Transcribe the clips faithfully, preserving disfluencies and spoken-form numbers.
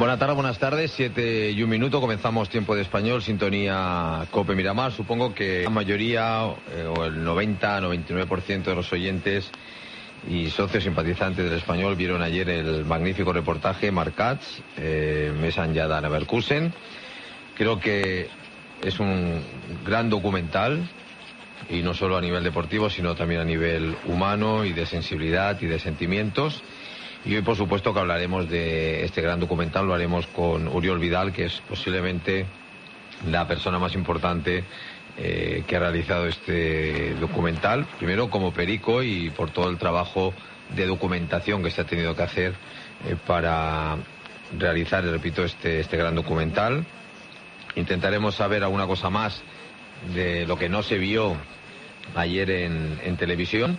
Buenas tardes, buenas tardes, siete y un minuto, comenzamos Tiempo de Español, sintonía COPE Miramar. Supongo que la mayoría, eh, o el noventa, noventa y nueve por ciento de los oyentes y socios simpatizantes del Español vieron ayer el magnífico reportaje Marcats, eh, Mesan Yada Leverkusen. Creo que es un gran documental, y no solo a nivel deportivo, sino también a nivel humano y de sensibilidad y de sentimientos. Y hoy, por supuesto, que hablaremos de este gran documental, lo haremos con Uriol Vidal, que es posiblemente la persona más importante eh, que ha realizado este documental. Primero como perico y por todo el trabajo de documentación que se ha tenido que hacer eh, para realizar, repito, este, este gran documental. Intentaremos saber alguna cosa más de lo que no se vio ayer en, en televisión.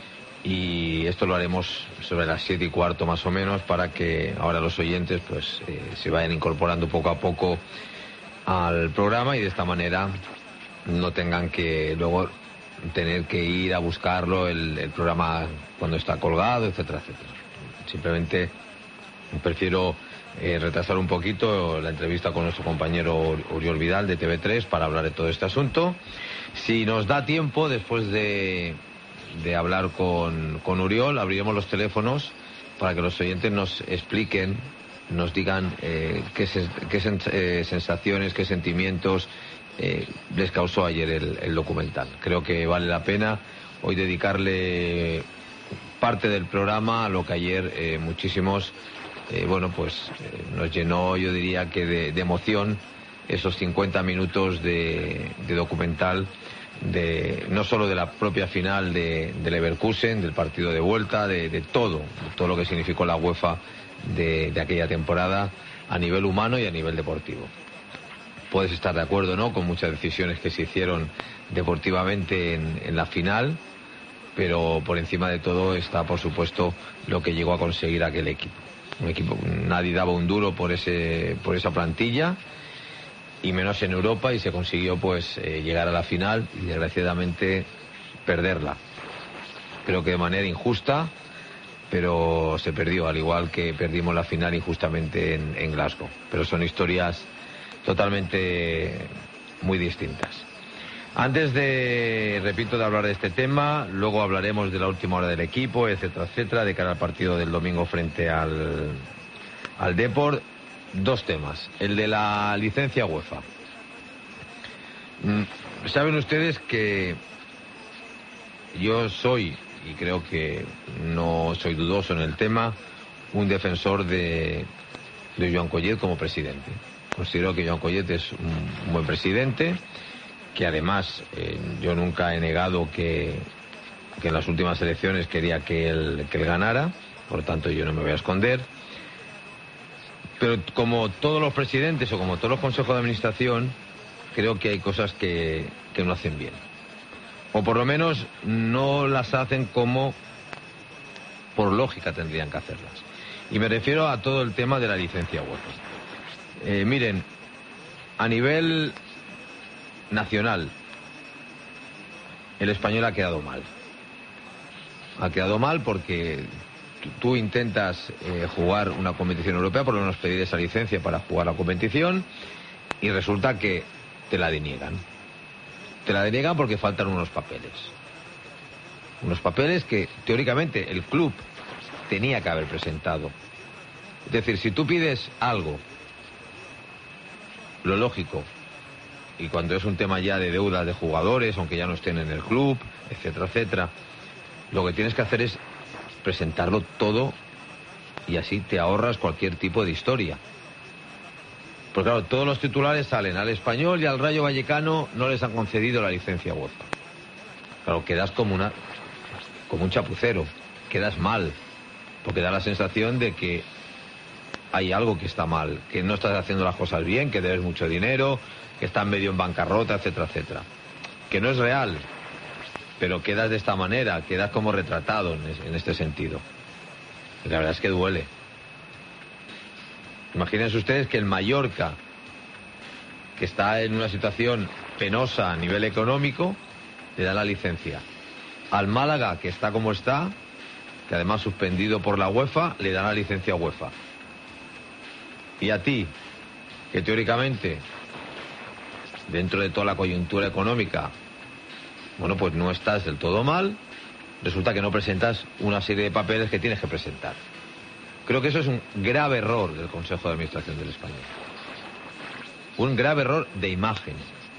Y esto lo haremos sobre las siete y cuarto más o menos, para que ahora los oyentes pues eh, se vayan incorporando poco a poco al programa y de esta manera no tengan que luego tener que ir a buscarlo el, el programa cuando está colgado, etcétera, etcétera. Simplemente prefiero eh, retrasar un poquito la entrevista con nuestro compañero Uriol Vidal de T V tres para hablar de todo este asunto. Si nos da tiempo, después de... de hablar con, con Uriol, abriremos los teléfonos para que los oyentes nos expliquen, nos digan eh, qué, se, qué sen, eh, sensaciones, qué sentimientos eh, les causó ayer el, el documental. Creo que vale la pena hoy dedicarle parte del programa a lo que ayer eh, muchísimos, eh, bueno, pues eh, nos llenó, yo diría que de, de emoción, esos cincuenta minutos de, de documental, de no solo de la propia final de, de Leverkusen, del partido de vuelta, de, de todo, de todo lo que significó la UEFA de, de aquella temporada a nivel humano y a nivel deportivo. Puedes estar de acuerdo, ¿no?, con muchas decisiones que se hicieron deportivamente en, en la final, pero por encima de todo está, por supuesto, lo que llegó a conseguir aquel equipo. Un equipo, nadie daba un duro por ese, por esa plantilla, y menos en Europa, y se consiguió pues eh, llegar a la final y desgraciadamente perderla. Creo que de manera injusta, pero se perdió, al igual que perdimos la final injustamente en, en Glasgow. Pero son historias totalmente muy distintas. Antes de, repito, de hablar de este tema, luego hablaremos de la última hora del equipo, etcétera, etcétera, de cara al partido del domingo frente al, al Depor. Dos temas. El de la licencia UEFA. Saben ustedes que yo soy, y creo que no soy dudoso en el tema, un defensor de, de Joan Collet como presidente. Considero que Joan Collet es un buen presidente, que además eh, yo nunca he negado que, que en las últimas elecciones quería que él, que él ganara, por tanto yo no me voy a esconder. Pero como todos los presidentes o como todos los consejos de administración, creo que hay cosas que, que no hacen bien. O por lo menos no las hacen como por lógica tendrían que hacerlas. Y me refiero a todo el tema de la licencia UEFA. Eh, miren, a nivel nacional, el Español ha quedado mal. Ha quedado mal porque tú intentas eh, jugar una competición europea, por lo menos pedir esa licencia para jugar la competición, y resulta que te la deniegan. Te la deniegan porque faltan unos papeles. Unos papeles que teóricamente el club tenía que haber presentado. Es decir, si tú pides algo, lo lógico, y cuando es un tema ya de deuda de jugadores, aunque ya no estén en el club, etcétera, etcétera, lo que tienes que hacer es presentarlo todo, y así te ahorras cualquier tipo de historia. Porque claro, todos los titulares salen al Español y al Rayo Vallecano no les han concedido la licencia UEFA. Claro, quedas como una como un chapucero, quedas mal, porque da la sensación de que hay algo que está mal, que no estás haciendo las cosas bien, que debes mucho dinero, que estás medio en bancarrota, etcétera, etcétera. Que no es real, pero quedas de esta manera, quedas como retratado en este sentido. Y la verdad es que duele. Imagínense ustedes que el Mallorca, que está en una situación penosa a nivel económico, le da la licencia. Al Málaga, que está como está, que además suspendido por la UEFA, le da la licencia UEFA. Y a ti, que teóricamente, dentro de toda la coyuntura económica, bueno, pues no estás del todo mal, resulta que no presentas una serie de papeles que tienes que presentar. Creo que eso es un grave error del Consejo de Administración del Español. Un grave error de imagen.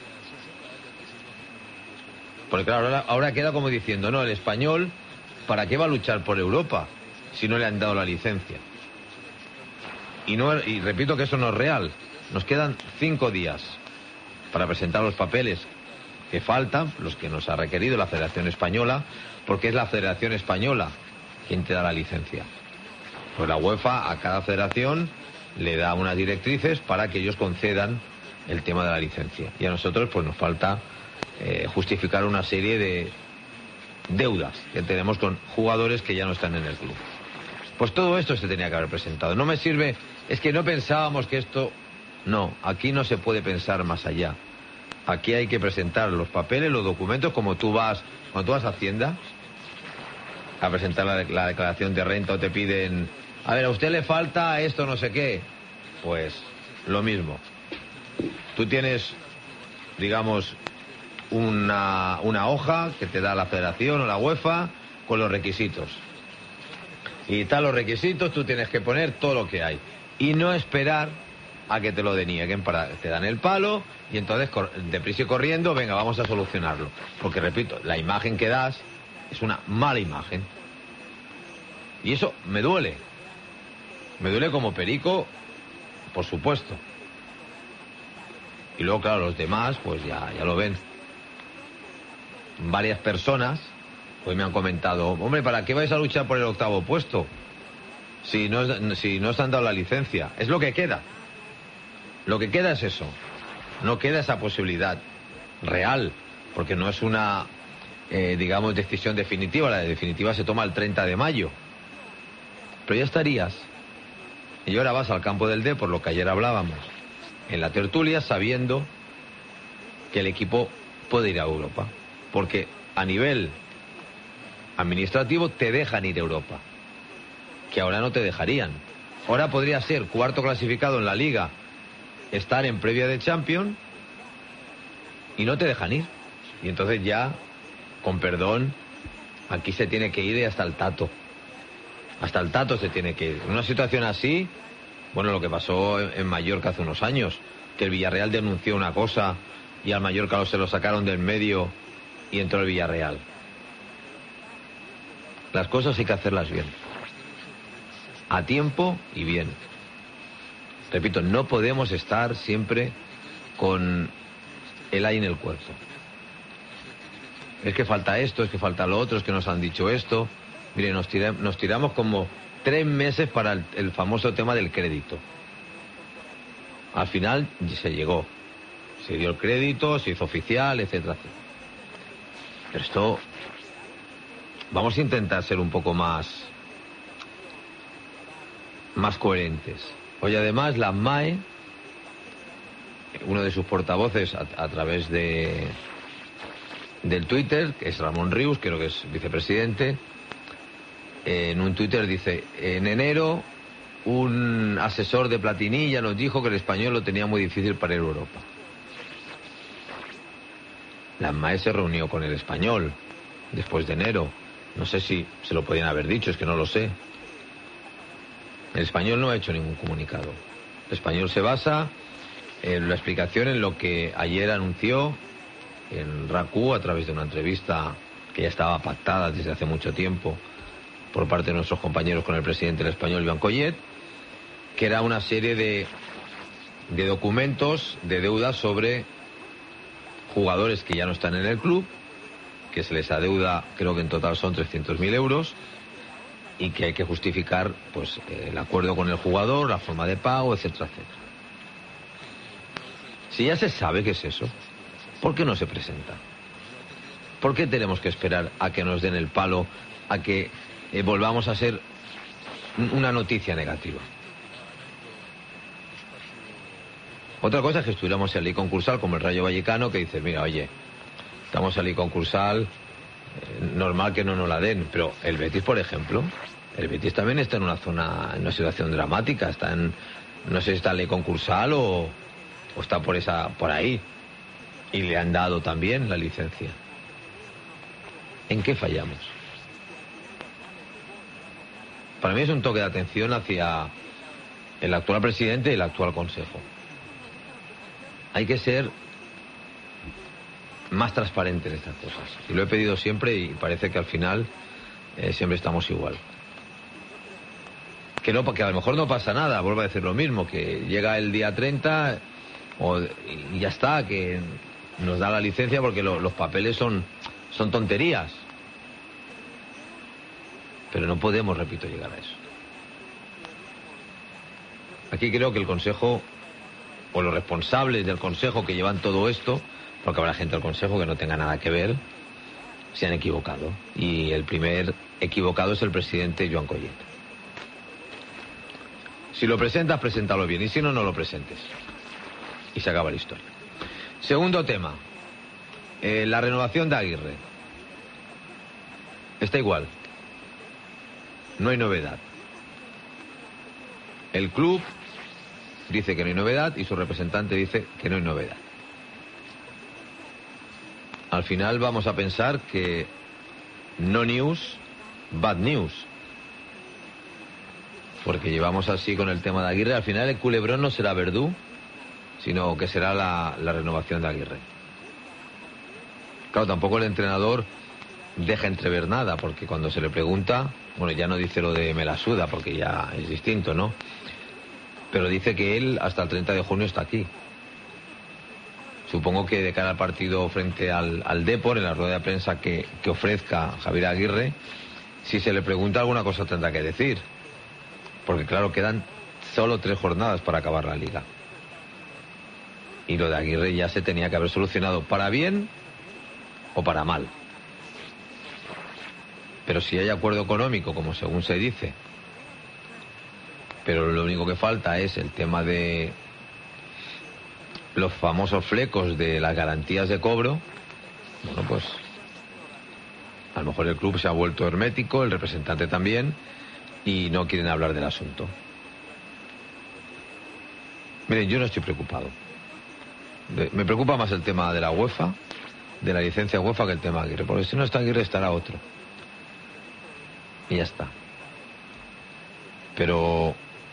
Porque claro, ahora, ahora queda como diciendo, no, el Español, ¿para qué va a luchar por Europa si no le han dado la licencia? Y, no, y repito que eso no es real. Nos quedan cinco días para presentar los papeles que faltan, los que nos ha requerido la Federación Española, porque es la Federación Española quien te da la licencia. Pues la UEFA a cada federación le da unas directrices para que ellos concedan el tema de la licencia. Y a nosotros pues nos falta eh, justificar una serie de deudas que tenemos con jugadores que ya no están en el club. Pues todo esto se tenía que haber presentado. No me sirve, es que no pensábamos que esto... No, aquí no se puede pensar más allá. Aquí hay que presentar los papeles, los documentos, como tú vas, cuando tú vas a Hacienda a presentar la, la declaración de renta o te piden, a ver, a usted le falta esto, no sé qué. Pues lo mismo. Tú tienes, digamos, una, una hoja que te da la Federación o la UEFA con los requisitos. Y tal los requisitos, tú tienes que poner todo lo que hay. Y no esperar a que te lo denieguen, para te dan el palo y entonces deprisa y corriendo, venga, vamos a solucionarlo. Porque repito, la imagen que das es una mala imagen. Y eso me duele. Me duele como perico, por supuesto. Y luego, claro, los demás, pues ya, ya lo ven. Varias personas hoy me han comentado, hombre, ¿para qué vais a luchar por el octavo puesto? Si no, si no os han dado la licencia. Es lo que queda. Lo que queda es eso. No queda esa posibilidad real, porque no es una, eh, digamos, decisión definitiva. La definitiva se toma el treinta de mayo. Pero ya estarías. Y ahora vas al campo del D, por lo que ayer hablábamos, en la tertulia, sabiendo que el equipo puede ir a Europa. Porque a nivel administrativo te dejan ir a Europa, que ahora no te dejarían. Ahora podría ser cuarto clasificado en la Liga, estar en previa de Champions y no te dejan ir. Y entonces ya, con perdón, aquí se tiene que ir hasta el tato. Hasta el tato se tiene que ir. En una situación así, bueno, lo que pasó en Mallorca hace unos años, que el Villarreal denunció una cosa y al Mallorca se lo sacaron del medio y entró el Villarreal. Las cosas hay que hacerlas bien. A tiempo y bien. Repito, no podemos estar siempre con el aire en el cuerpo. Es que falta esto, es que falta lo otro, es que nos han dicho esto. Mire, nos, tira, nos tiramos como tres meses para el, el famoso tema del crédito. Al final se llegó. Se dio el crédito, se hizo oficial, etcétera, etcétera. Pero esto... Vamos a intentar ser un poco más... más coherentes. Hoy además la M A E, uno de sus portavoces a, a través de del Twitter, que es Ramón Rius, creo que es vicepresidente, eh, en un Twitter dice, en enero un asesor de Platini ya nos dijo que el Español lo tenía muy difícil para ir a Europa. La M A E se reunió con el Español después de enero. No sé si se lo podían haber dicho, es que no lo sé. El Español no ha hecho ningún comunicado. El Español se basa en la explicación en lo que ayer anunció en R A C U a través de una entrevista que ya estaba pactada desde hace mucho tiempo por parte de nuestros compañeros con el presidente del Español, Joan Collet, que era una serie de, de documentos de deudas sobre jugadores que ya no están en el club, que se les adeuda, creo que en total son trescientos mil euros, y que hay que justificar pues el acuerdo con el jugador, la forma de pago, etcétera, etcétera. Si ya se sabe qué es eso, ¿por qué no se presenta? ¿Por qué tenemos que esperar a que nos den el palo, a que eh, volvamos a ser una noticia negativa? Otra cosa es que estuviéramos en ley concursal como el Rayo Vallecano, que dice, mira, oye, estamos en ley concursal, eh, normal que no nos la den, pero el Betis, por ejemplo, el Betis también está en una zona, en una situación dramática, está en, No sé si está en ley concursal o, o está por esa por ahí. Y le han dado también la licencia. ¿En qué fallamos? Para mí es un toque de atención hacia el actual presidente y el actual consejo. Hay que ser más transparente en estas cosas. Y lo he pedido siempre y parece que al final eh, siempre estamos igual. Que no, porque a lo mejor no pasa nada, vuelvo a decir lo mismo, que llega el día treinta o, y ya está, que nos da la licencia porque lo, los papeles son, son tonterías. Pero no podemos, repito, llegar a eso. Aquí creo que el Consejo, o los responsables del Consejo que llevan todo esto, porque habrá gente del Consejo que no tenga nada que ver, se han equivocado. Y el primer equivocado es el presidente Joan Collet. Si lo presentas, preséntalo bien, y si no, no lo presentes. Y se acaba la historia. Segundo tema, eh, la renovación de Aguirre. Está igual. No hay novedad. El club dice que no hay novedad y su representante dice que no hay novedad. Al final vamos a pensar que no news, bad news. Porque llevamos así con el tema de Aguirre. Al final el culebrón no será Verdú, sino que será la, la renovación de Aguirre. Claro, tampoco el entrenador deja entrever nada, porque cuando se le pregunta, bueno, ya no dice lo de me la suda, porque ya es distinto, ¿no? Pero dice que él hasta el treinta de junio está aquí. Supongo que de cara al partido frente al, al Depor, en la rueda de prensa que, que ofrezca Javier Aguirre, si se le pregunta alguna cosa tendrá que decir. Porque claro, quedan solo tres jornadas para acabar la liga. Y lo de Aguirre ya se tenía que haber solucionado para bien o para mal. Pero si hay acuerdo económico, como según se dice, pero lo único que falta es el tema de los famosos flecos de las garantías de cobro, bueno, pues a lo mejor el club se ha vuelto hermético, el representante también, y no quieren hablar del asunto. Miren, yo no estoy preocupado. Me preocupa más el tema de la UEFA, de la licencia UEFA, que el tema Aguirre, porque si no está Aguirre estará otro. Y ya está. Pero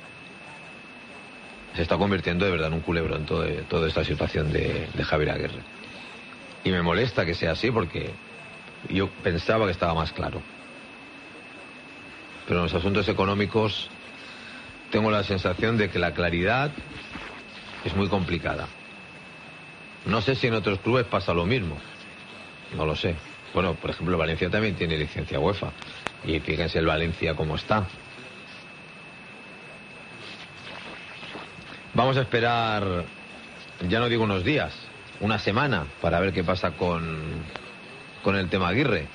se está convirtiendo de verdad en un culebrón todo, toda esta situación de, de Javier Aguirre. Y me molesta que sea así porque yo pensaba que estaba más claro. Pero en los asuntos económicos tengo la sensación de que la claridad es muy complicada. No sé si en otros clubes pasa lo mismo. No lo sé. Bueno, por ejemplo, Valencia también tiene licencia UEFA. Y fíjense el Valencia cómo está. Vamos a esperar, ya no digo unos días, una semana, para ver qué pasa con, con el tema Aguirre.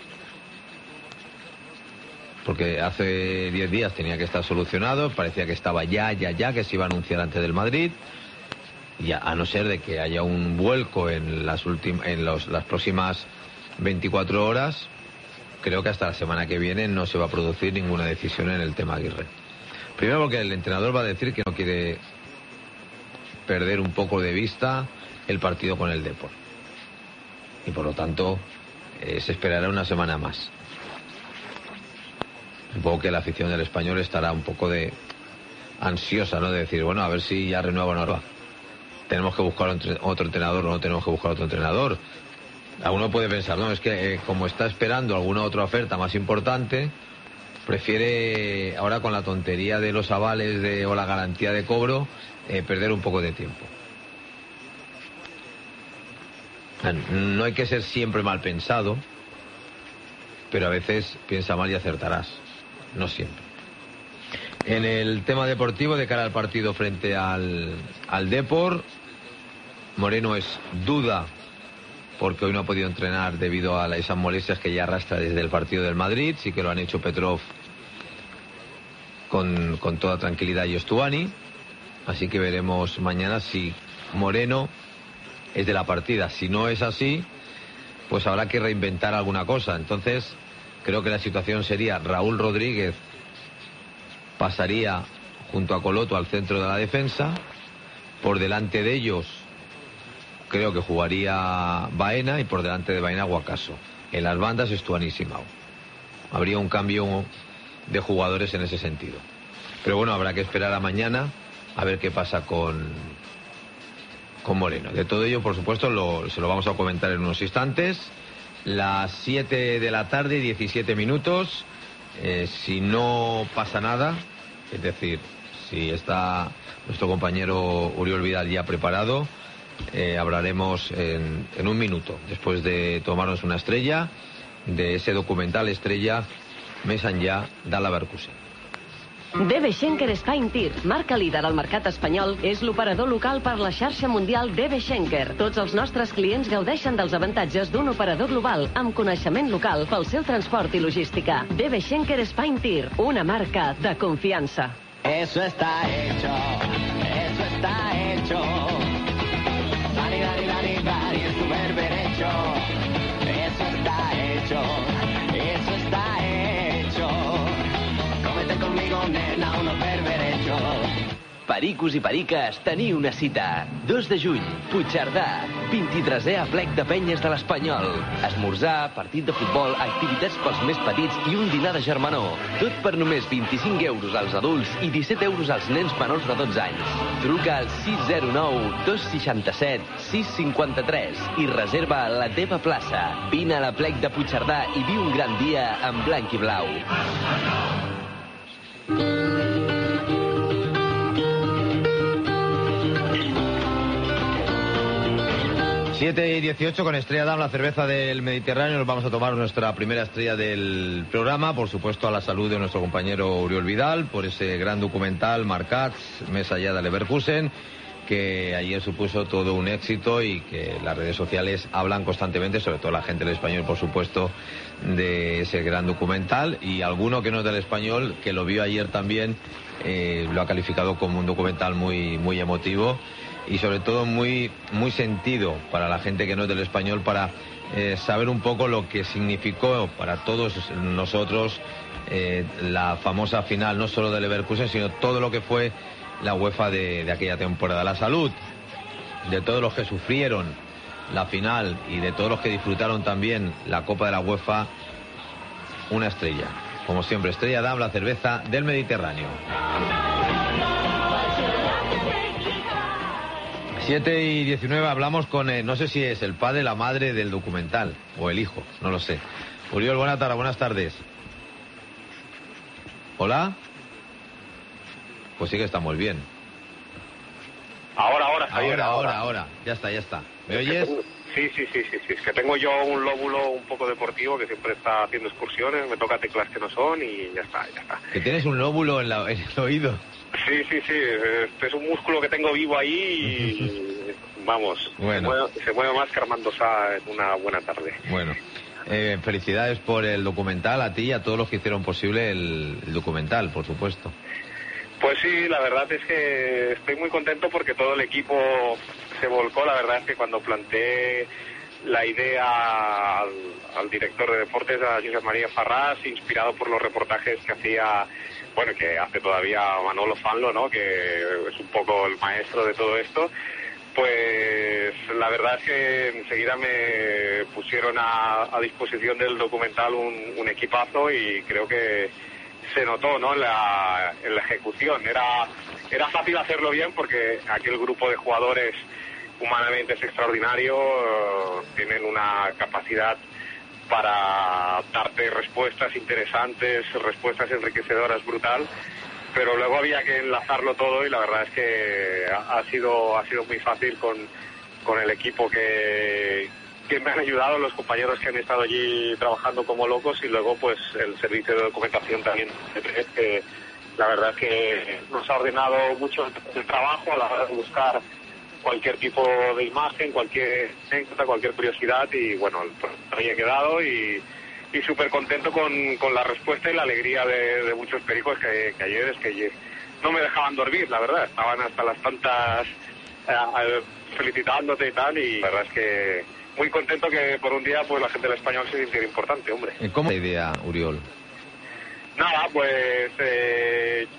Porque hace diez días tenía que estar solucionado, parecía que estaba ya, ya, ya, que se iba a anunciar antes del Madrid. Y a, a no ser de que haya un vuelco en las últimas, en los, las próximas veinticuatro horas, creo que hasta la semana que viene no se va a producir ninguna decisión en el tema Aguirre. Primero porque el entrenador va a decir que no quiere perder un poco de vista el partido con el Depor. Y por lo tanto eh, se esperará una semana más. Supongo que la afición del Español estará un poco de ansiosa, ¿no? De decir, bueno, a ver si ya renueva o no renueva. Tenemos que buscar otro entrenador o no tenemos que buscar otro entrenador. Alguno puede pensar, no, es que eh, como está esperando alguna otra oferta más importante, prefiere ahora con la tontería de los avales de, o la garantía de cobro, eh, perder un poco de tiempo. No hay que ser siempre mal pensado, pero a veces piensa mal y acertarás. No siempre. En el tema deportivo, de cara al partido frente al, al Depor, Moreno es duda porque hoy no ha podido entrenar debido a esas molestias que ya arrastra desde el partido del Madrid. Sí que lo han hecho Petrov con, con toda tranquilidad y Stuani. Así que veremos mañana si Moreno es de la partida. Si no es así, pues habrá que reinventar alguna cosa. Entonces, creo que la situación sería Raúl Rodríguez pasaría junto a Coloto al centro de la defensa. Por delante de ellos creo que jugaría Baena y por delante de Baena Guacaso. En las bandas Estuani y Simao. Habría un cambio de jugadores en ese sentido. Pero bueno, habrá que esperar a mañana a ver qué pasa con, con Moreno. De todo ello, por supuesto, lo, se lo vamos a comentar en unos instantes. Las siete de la tarde, diecisiete minutos. Eh, si no pasa nada, es decir, si está nuestro compañero Uriol Vidal ya preparado, eh, hablaremos en, en un minuto, después de tomarnos una estrella, de ese documental Estrella Més enllà de Leverkusen. D B Schenker Spine Tir, marca líder al mercat espanyol, és l'operador local per la xarxa mundial D B Schenker. Tots els nostres clients gaudeixen dels avantatges d'un operador global amb coneixement local pel seu transport i logística. D B Schenker Spine Tir, una marca de confiança. Eso está hecho, eso está hecho. Dani, Dani, Dani, Dani, es tu berberecho. Eso está hecho, eso está hecho. Cómete conmigo, nena, unos berberechos. Pericos i periques, teniu una cita. dos de juny, Puigcerdà, vint-i-tresè aplec de penyes de l'Espanyol. Esmorzar, partit de futbol, activitats pels més petits i un dinar de germanor. Tot per només vint-i-cinc euros als adults i disset euros als nens menors de dotze anys. Truca al sis zero nou, dos sis set, sis cinc tres i reserva la teva plaça. Vine a l'aplec de Puigcerdà i viu un gran dia en blanc i blau. siete y dieciocho con Estrella Damm, la cerveza del Mediterráneo. Nos vamos a tomar nuestra primera estrella del programa, por supuesto a la salud de nuestro compañero Uriol Vidal, por ese gran documental Marcats, Més enllà de Leverkusen, que ayer supuso todo un éxito y que las redes sociales hablan constantemente, sobre todo la gente del español, por supuesto, de ese gran documental, y alguno que no es del español, que lo vio ayer también, eh, lo ha calificado como un documental muy, muy emotivo y sobre todo muy, muy sentido para la gente que no es del español, para eh, saber un poco lo que significó para todos nosotros eh, la famosa final, no solo de Leverkusen, sino todo lo que fue la UEFA de, de aquella temporada. La salud de todos los que sufrieron la final y de todos los que disfrutaron también la Copa de la UEFA, una estrella. Como siempre, Estrella Damm, la cerveza del Mediterráneo. siete y diecinueve, hablamos con, eh, no sé si es el padre, la madre del documental, o el hijo, no lo sé. Uriol, buenas tardes, buenas tardes. ¿Hola? Pues sí que estamos bien. Ahora, ahora, Javier, ahora, ahora, ahora, ya está, ya está. ¿Me oyes? Sí, sí, sí, sí, sí, es que tengo yo un lóbulo un poco deportivo que siempre está haciendo excursiones, me toca teclas que no son y ya está, ya está. ¿Que tienes un lóbulo en, la, en el oído? Sí, sí, sí, este es un músculo que tengo vivo ahí y vamos, bueno. se, mueve, se mueve más que Armando Sá en una buena tarde. Bueno, eh, felicidades por el documental, a ti y a todos los que hicieron posible el, el documental, por supuesto. Pues sí, la verdad es que estoy muy contento porque todo el equipo se volcó. La verdad es que cuando planteé la idea al, al director de deportes, a Josep María Farrás, inspirado por los reportajes que hacía, bueno, que hace todavía Manolo Fanlo, ¿no?, que es un poco el maestro de todo esto, pues la verdad es que enseguida me pusieron a, a disposición del documental un, un equipazo y creo que se notó, ¿no?, en la, en la ejecución. Era, era fácil hacerlo bien porque aquel grupo de jugadores humanamente es extraordinario, uh, tienen una capacidad para darte respuestas interesantes, respuestas enriquecedoras, brutal, pero luego había que enlazarlo todo y la verdad es que ha, ha sido ha sido muy fácil con, con el equipo que, que me han ayudado, los compañeros que han estado allí trabajando como locos y luego pues el servicio de documentación también, que la verdad es que nos ha ordenado mucho el trabajo a la hora de buscar cualquier tipo de imagen, cualquier anécdota, cualquier curiosidad y bueno, ahí he quedado y, y súper contento con, con la respuesta y la alegría de, de muchos pericos que, que ayer es que no me dejaban dormir, la verdad, estaban hasta las tantas eh, felicitándote y tal y la verdad es que muy contento que por un día pues la gente del español se sintiera importante, hombre. ¿Cómo es la idea, Uriol? Nada, pues eh,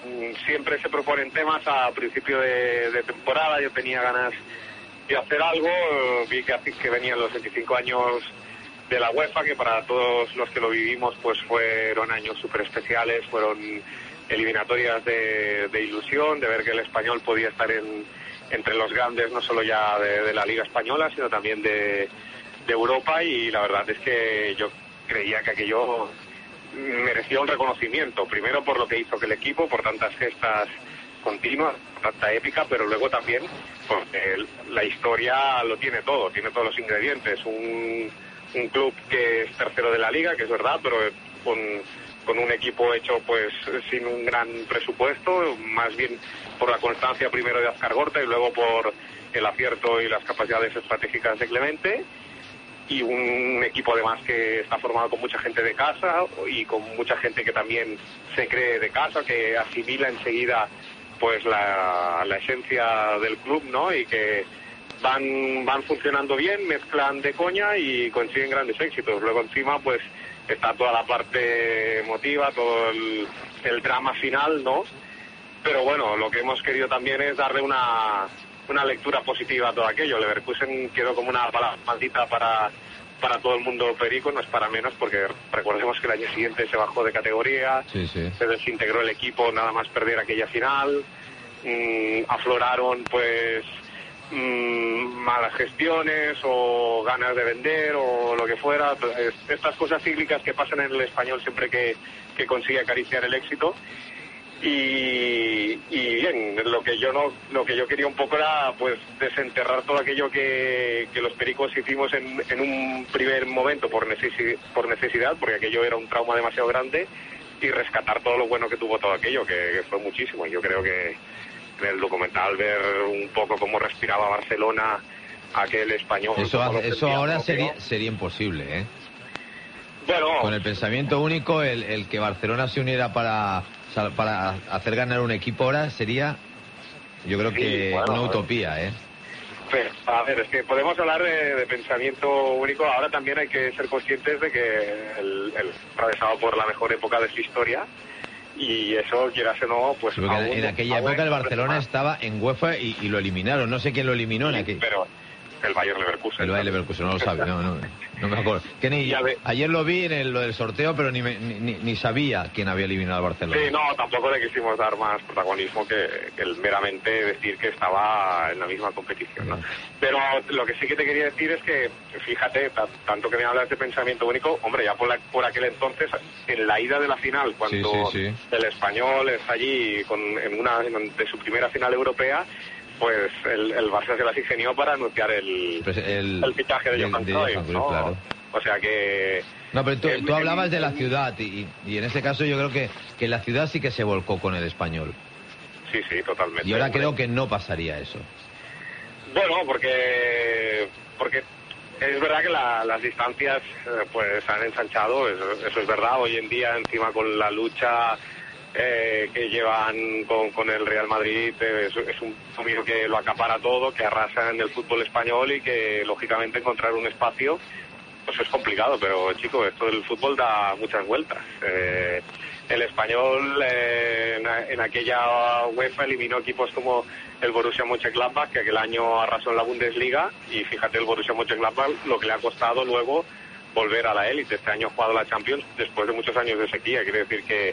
siempre se proponen temas a principio de, de temporada. Yo tenía ganas de hacer algo, vi que, que venían los veinticinco años de la UEFA, que para todos los que lo vivimos pues fueron años súper especiales, fueron eliminatorias de, de ilusión, de ver que el Español podía estar en, entre los grandes, no solo ya de, de la Liga Española, sino también de, de Europa, y la verdad es que yo creía que aquello merecía un reconocimiento, primero por lo que hizo que el equipo, por tantas gestas continuas, tanta épica, pero luego también porque la historia lo tiene todo, tiene todos los ingredientes. Un, un club que es tercero de la Liga, que es verdad, pero con, con un equipo hecho pues sin un gran presupuesto, más bien por la constancia primero de Azcar Gorta y luego por el acierto y las capacidades estratégicas de Clemente, y un equipo además que está formado con mucha gente de casa y con mucha gente que también se cree de casa, que asimila enseguida pues la, la esencia del club, ¿no? Y que van van funcionando bien, mezclan de coña y consiguen grandes éxitos. Luego encima pues está toda la parte emotiva, todo el, el drama final, ¿no? Pero bueno, lo que hemos querido también es darle una una lectura positiva a todo aquello. Leverkusen quedó como una palabra maldita para, para todo el mundo perico, no es para menos, porque recordemos que el año siguiente se bajó de categoría, sí, sí. se desintegró el equipo nada más perder aquella final, mmm, afloraron pues mmm, malas gestiones o ganas de vender o lo que fuera, estas cosas cíclicas que pasan en el Español siempre que, que consigue acariciar el éxito. Y, y bien, lo que yo no, lo que yo quería un poco era pues desenterrar todo aquello que, que los pericos hicimos en, en un primer momento por necesidad, por necesidad, porque aquello era un trauma demasiado grande, y rescatar todo lo bueno que tuvo todo aquello, que, que fue muchísimo. Y yo creo que en el documental ver un poco cómo respiraba Barcelona, aquel español. Eso, eso ahora sería, sería imposible, ¿eh? Bueno, con el pensamiento único, el, el que Barcelona se uniera para para hacer ganar un equipo ahora sería, yo creo que sí, bueno, una utopía, ¿eh? Pero, a ver, es que podemos hablar de, de pensamiento único. Ahora también hay que ser conscientes de que el, el atravesado por la mejor época de su historia, y eso, quieras o no, pues sí, aún, en aquella época el Barcelona más. Estaba en UEFA y, y lo eliminaron. No sé quién lo eliminó sí, en aquel. Pero el Bayer Leverkusen. El Bayer Leverkusen, no lo sabe, no, no, no me acuerdo. Que ni, ayer lo vi en el, lo del sorteo, pero ni, me, ni, ni sabía quién había eliminado al Barcelona. Sí, no, tampoco le quisimos dar más protagonismo que, que el meramente decir que estaba en la misma competición, ¿no? Sí. Pero lo que sí que te quería decir es que, fíjate, tanto que me hablas de pensamiento único, hombre, ya por, la, por aquel entonces, en la ida de la final, cuando sí, sí, sí. el Español está allí con, en una en, de su primera final europea, pues el, el Barça se las ingenió para anunciar el, pues el, el fichaje de Johan Cruyff, ¿no? Claro. O sea que... No, pero tú, tú hablabas de la ciudad y, y en ese caso yo creo que, que la ciudad sí que se volcó con el Español. Sí, sí, totalmente. Y ahora creo que no pasaría eso. Bueno, porque porque es verdad que la, las distancias pues han ensanchado, eso, eso es verdad. Hoy en día, encima con la lucha... Eh, que llevan con, con el Real Madrid, eh, es, es un dominio que lo acapara todo, que arrasa en el fútbol español, y que lógicamente encontrar un espacio pues es complicado, pero chico, esto del fútbol da muchas vueltas. Eh, el Español eh, en, en aquella UEFA eliminó equipos como el Borussia Mönchengladbach, que aquel año arrasó en la Bundesliga, y fíjate el Borussia Mönchengladbach lo que le ha costado luego volver a la élite. Este año ha jugado la Champions después de muchos años de sequía. Quiere decir que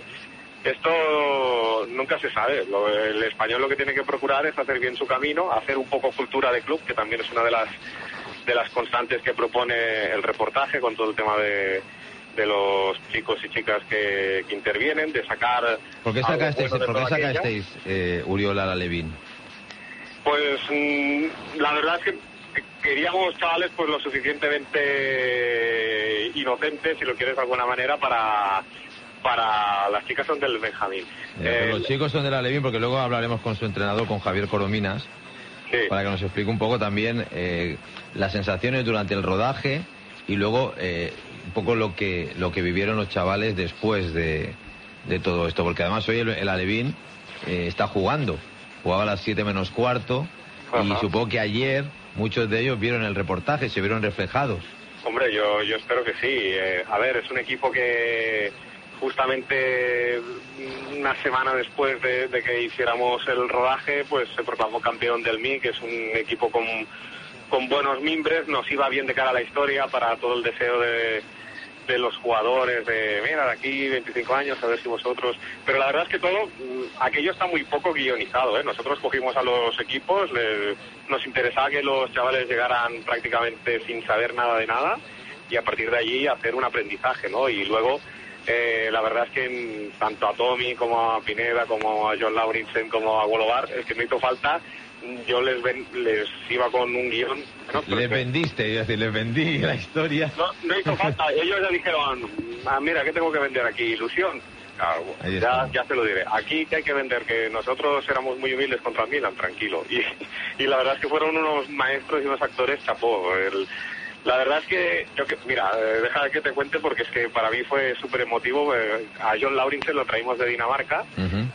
esto nunca se sabe. Lo, el Español lo que tiene que procurar es hacer bien su camino, hacer un poco cultura de club, que también es una de las de las constantes que propone el reportaje, con todo el tema de, de los chicos y chicas que, que intervienen, de sacar... ¿Por qué sacasteis, bueno ¿por qué sacasteis eh, Uriol Alalevin? Pues mmm, la verdad es que queríamos chavales pues lo suficientemente inocentes, si lo quieres de alguna manera, para... para las chicas son del Benjamín. Eh, los chicos son del Alevín, porque luego hablaremos con su entrenador, con Javier Corominas, sí. para que nos explique un poco también eh, las sensaciones durante el rodaje y luego eh, un poco lo que lo que vivieron los chavales después de, de todo esto, porque además hoy el, el Alevín eh, está jugando, jugaba a las siete menos cuarto. Ajá. Y supongo que ayer muchos de ellos vieron el reportaje, se vieron reflejados. Hombre, yo, yo espero que sí. Eh, a ver, es un equipo que justamente una semana después de, de que hiciéramos el rodaje, pues se proclamó campeón del M I, que es un equipo con, con buenos mimbres. Nos iba bien de cara a la historia para todo el deseo de, de los jugadores, de mira, de aquí veinticinco años, a ver si vosotros... Pero la verdad es que todo, aquello está muy poco guionizado, ¿eh? Nosotros cogimos a los equipos, le, nos interesaba que los chavales llegaran prácticamente sin saber nada de nada, y a partir de allí hacer un aprendizaje, ¿no? Y luego... Eh, la verdad es que en, tanto a Tommy como a Pineda, como a John Lauritsen, como a Golobar, es que no hizo falta, yo les ven, les iba con un guión, ¿no? Le vendiste, es decir, les vendí la historia. No, no hizo falta, ellos ya dijeron, ah, mira, ¿qué tengo que vender aquí? Ilusión. Claro, ya, ya te lo diré. Aquí que hay que vender, que nosotros éramos muy humildes contra el Milan, tranquilo. Y, y la verdad es que fueron unos maestros y unos actores chapó. El, La verdad es que, yo que mira, eh, deja que te cuente porque es que para mí fue súper emotivo. Eh, a John Lauritsen lo traímos de Dinamarca uh-huh.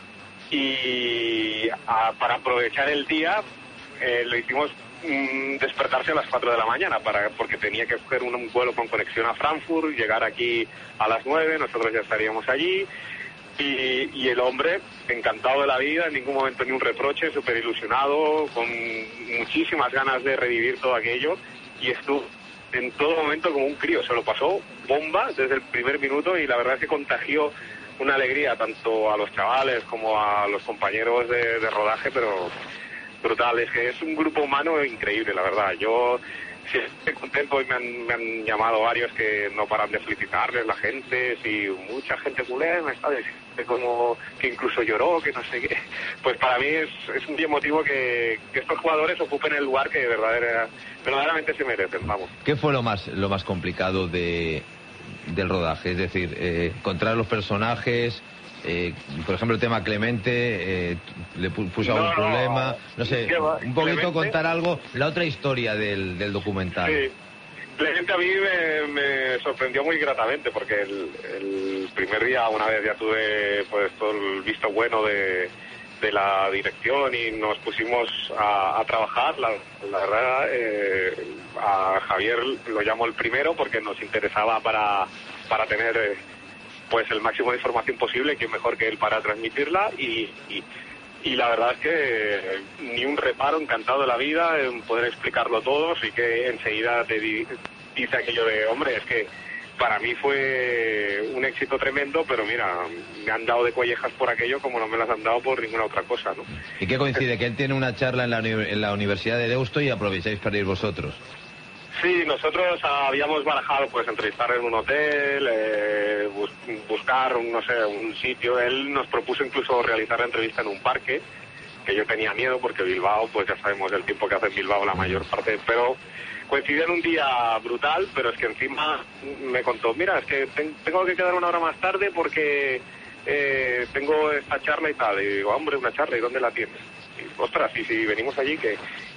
y a, para aprovechar el día eh, lo hicimos mm, despertarse a las cuatro de la mañana para porque tenía que coger un, un vuelo con conexión a Frankfurt, llegar aquí a las nueve, nosotros ya estaríamos allí. Y, y el hombre, encantado de la vida, en ningún momento ni un reproche, súper ilusionado, con muchísimas ganas de revivir todo aquello, y estuvo en todo momento como un crío, se lo pasó bomba desde el primer minuto, y la verdad es que contagió una alegría tanto a los chavales como a los compañeros de, de rodaje, pero brutal. Es que es un grupo humano increíble, la verdad. Yo sí estoy contento y me han, me han llamado varios que no paran de felicitarles la gente, y mucha gente culé me está diciendo como que incluso lloró, que no sé qué. Pues para mí es, es un día emotivo que, que estos jugadores ocupen el lugar que verdadera, verdaderamente se merecen, vamos. ¿Qué fue lo más lo más complicado de del rodaje? Es decir, eh, encontrar los personajes, eh, por ejemplo el tema Clemente, eh, le puso algún no, problema, no sé, un poquito Clemente, contar algo, la otra historia del, del documental. Sí. Clemente a mí me, me sorprendió muy gratamente porque el, el primer día, una vez ya tuve pues todo el visto bueno de, de la dirección y nos pusimos a, a trabajar. La, la verdad, eh, a Javier lo llamo el primero porque nos interesaba para, para tener eh, pues el máximo de información posible, que mejor que él para transmitirla, y, y Y la verdad es que ni un reparo, encantado de la vida en poder explicarlo todo. Sí que enseguida te di, dice aquello de, hombre, es que para mí fue un éxito tremendo, pero mira, me han dado de collejas por aquello como no me las han dado por ninguna otra cosa, ¿no? ¿Y qué coincide? Que él tiene una charla en la, en la Universidad de Deusto y aprovecháis para ir vosotros. Sí, nosotros habíamos barajado pues entrevistar en un hotel, eh, bus buscar, un, no sé, un sitio. Él nos propuso incluso realizar la entrevista en un parque, que yo tenía miedo porque Bilbao, pues ya sabemos el tiempo que hace en Bilbao la mayor parte, pero coincidió en un día brutal, pero es que encima me contó, mira, es que ten tengo que quedar una hora más tarde porque eh, tengo esta charla y tal. Y digo, hombre, una charla, ¿y dónde la tienes? Y, ostras, y si venimos allí, que...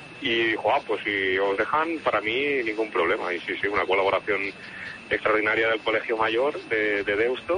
Y dijo, ah, pues si os dejan, para mí ningún problema. Y sí, sí, una colaboración extraordinaria del Colegio Mayor de, de Deusto.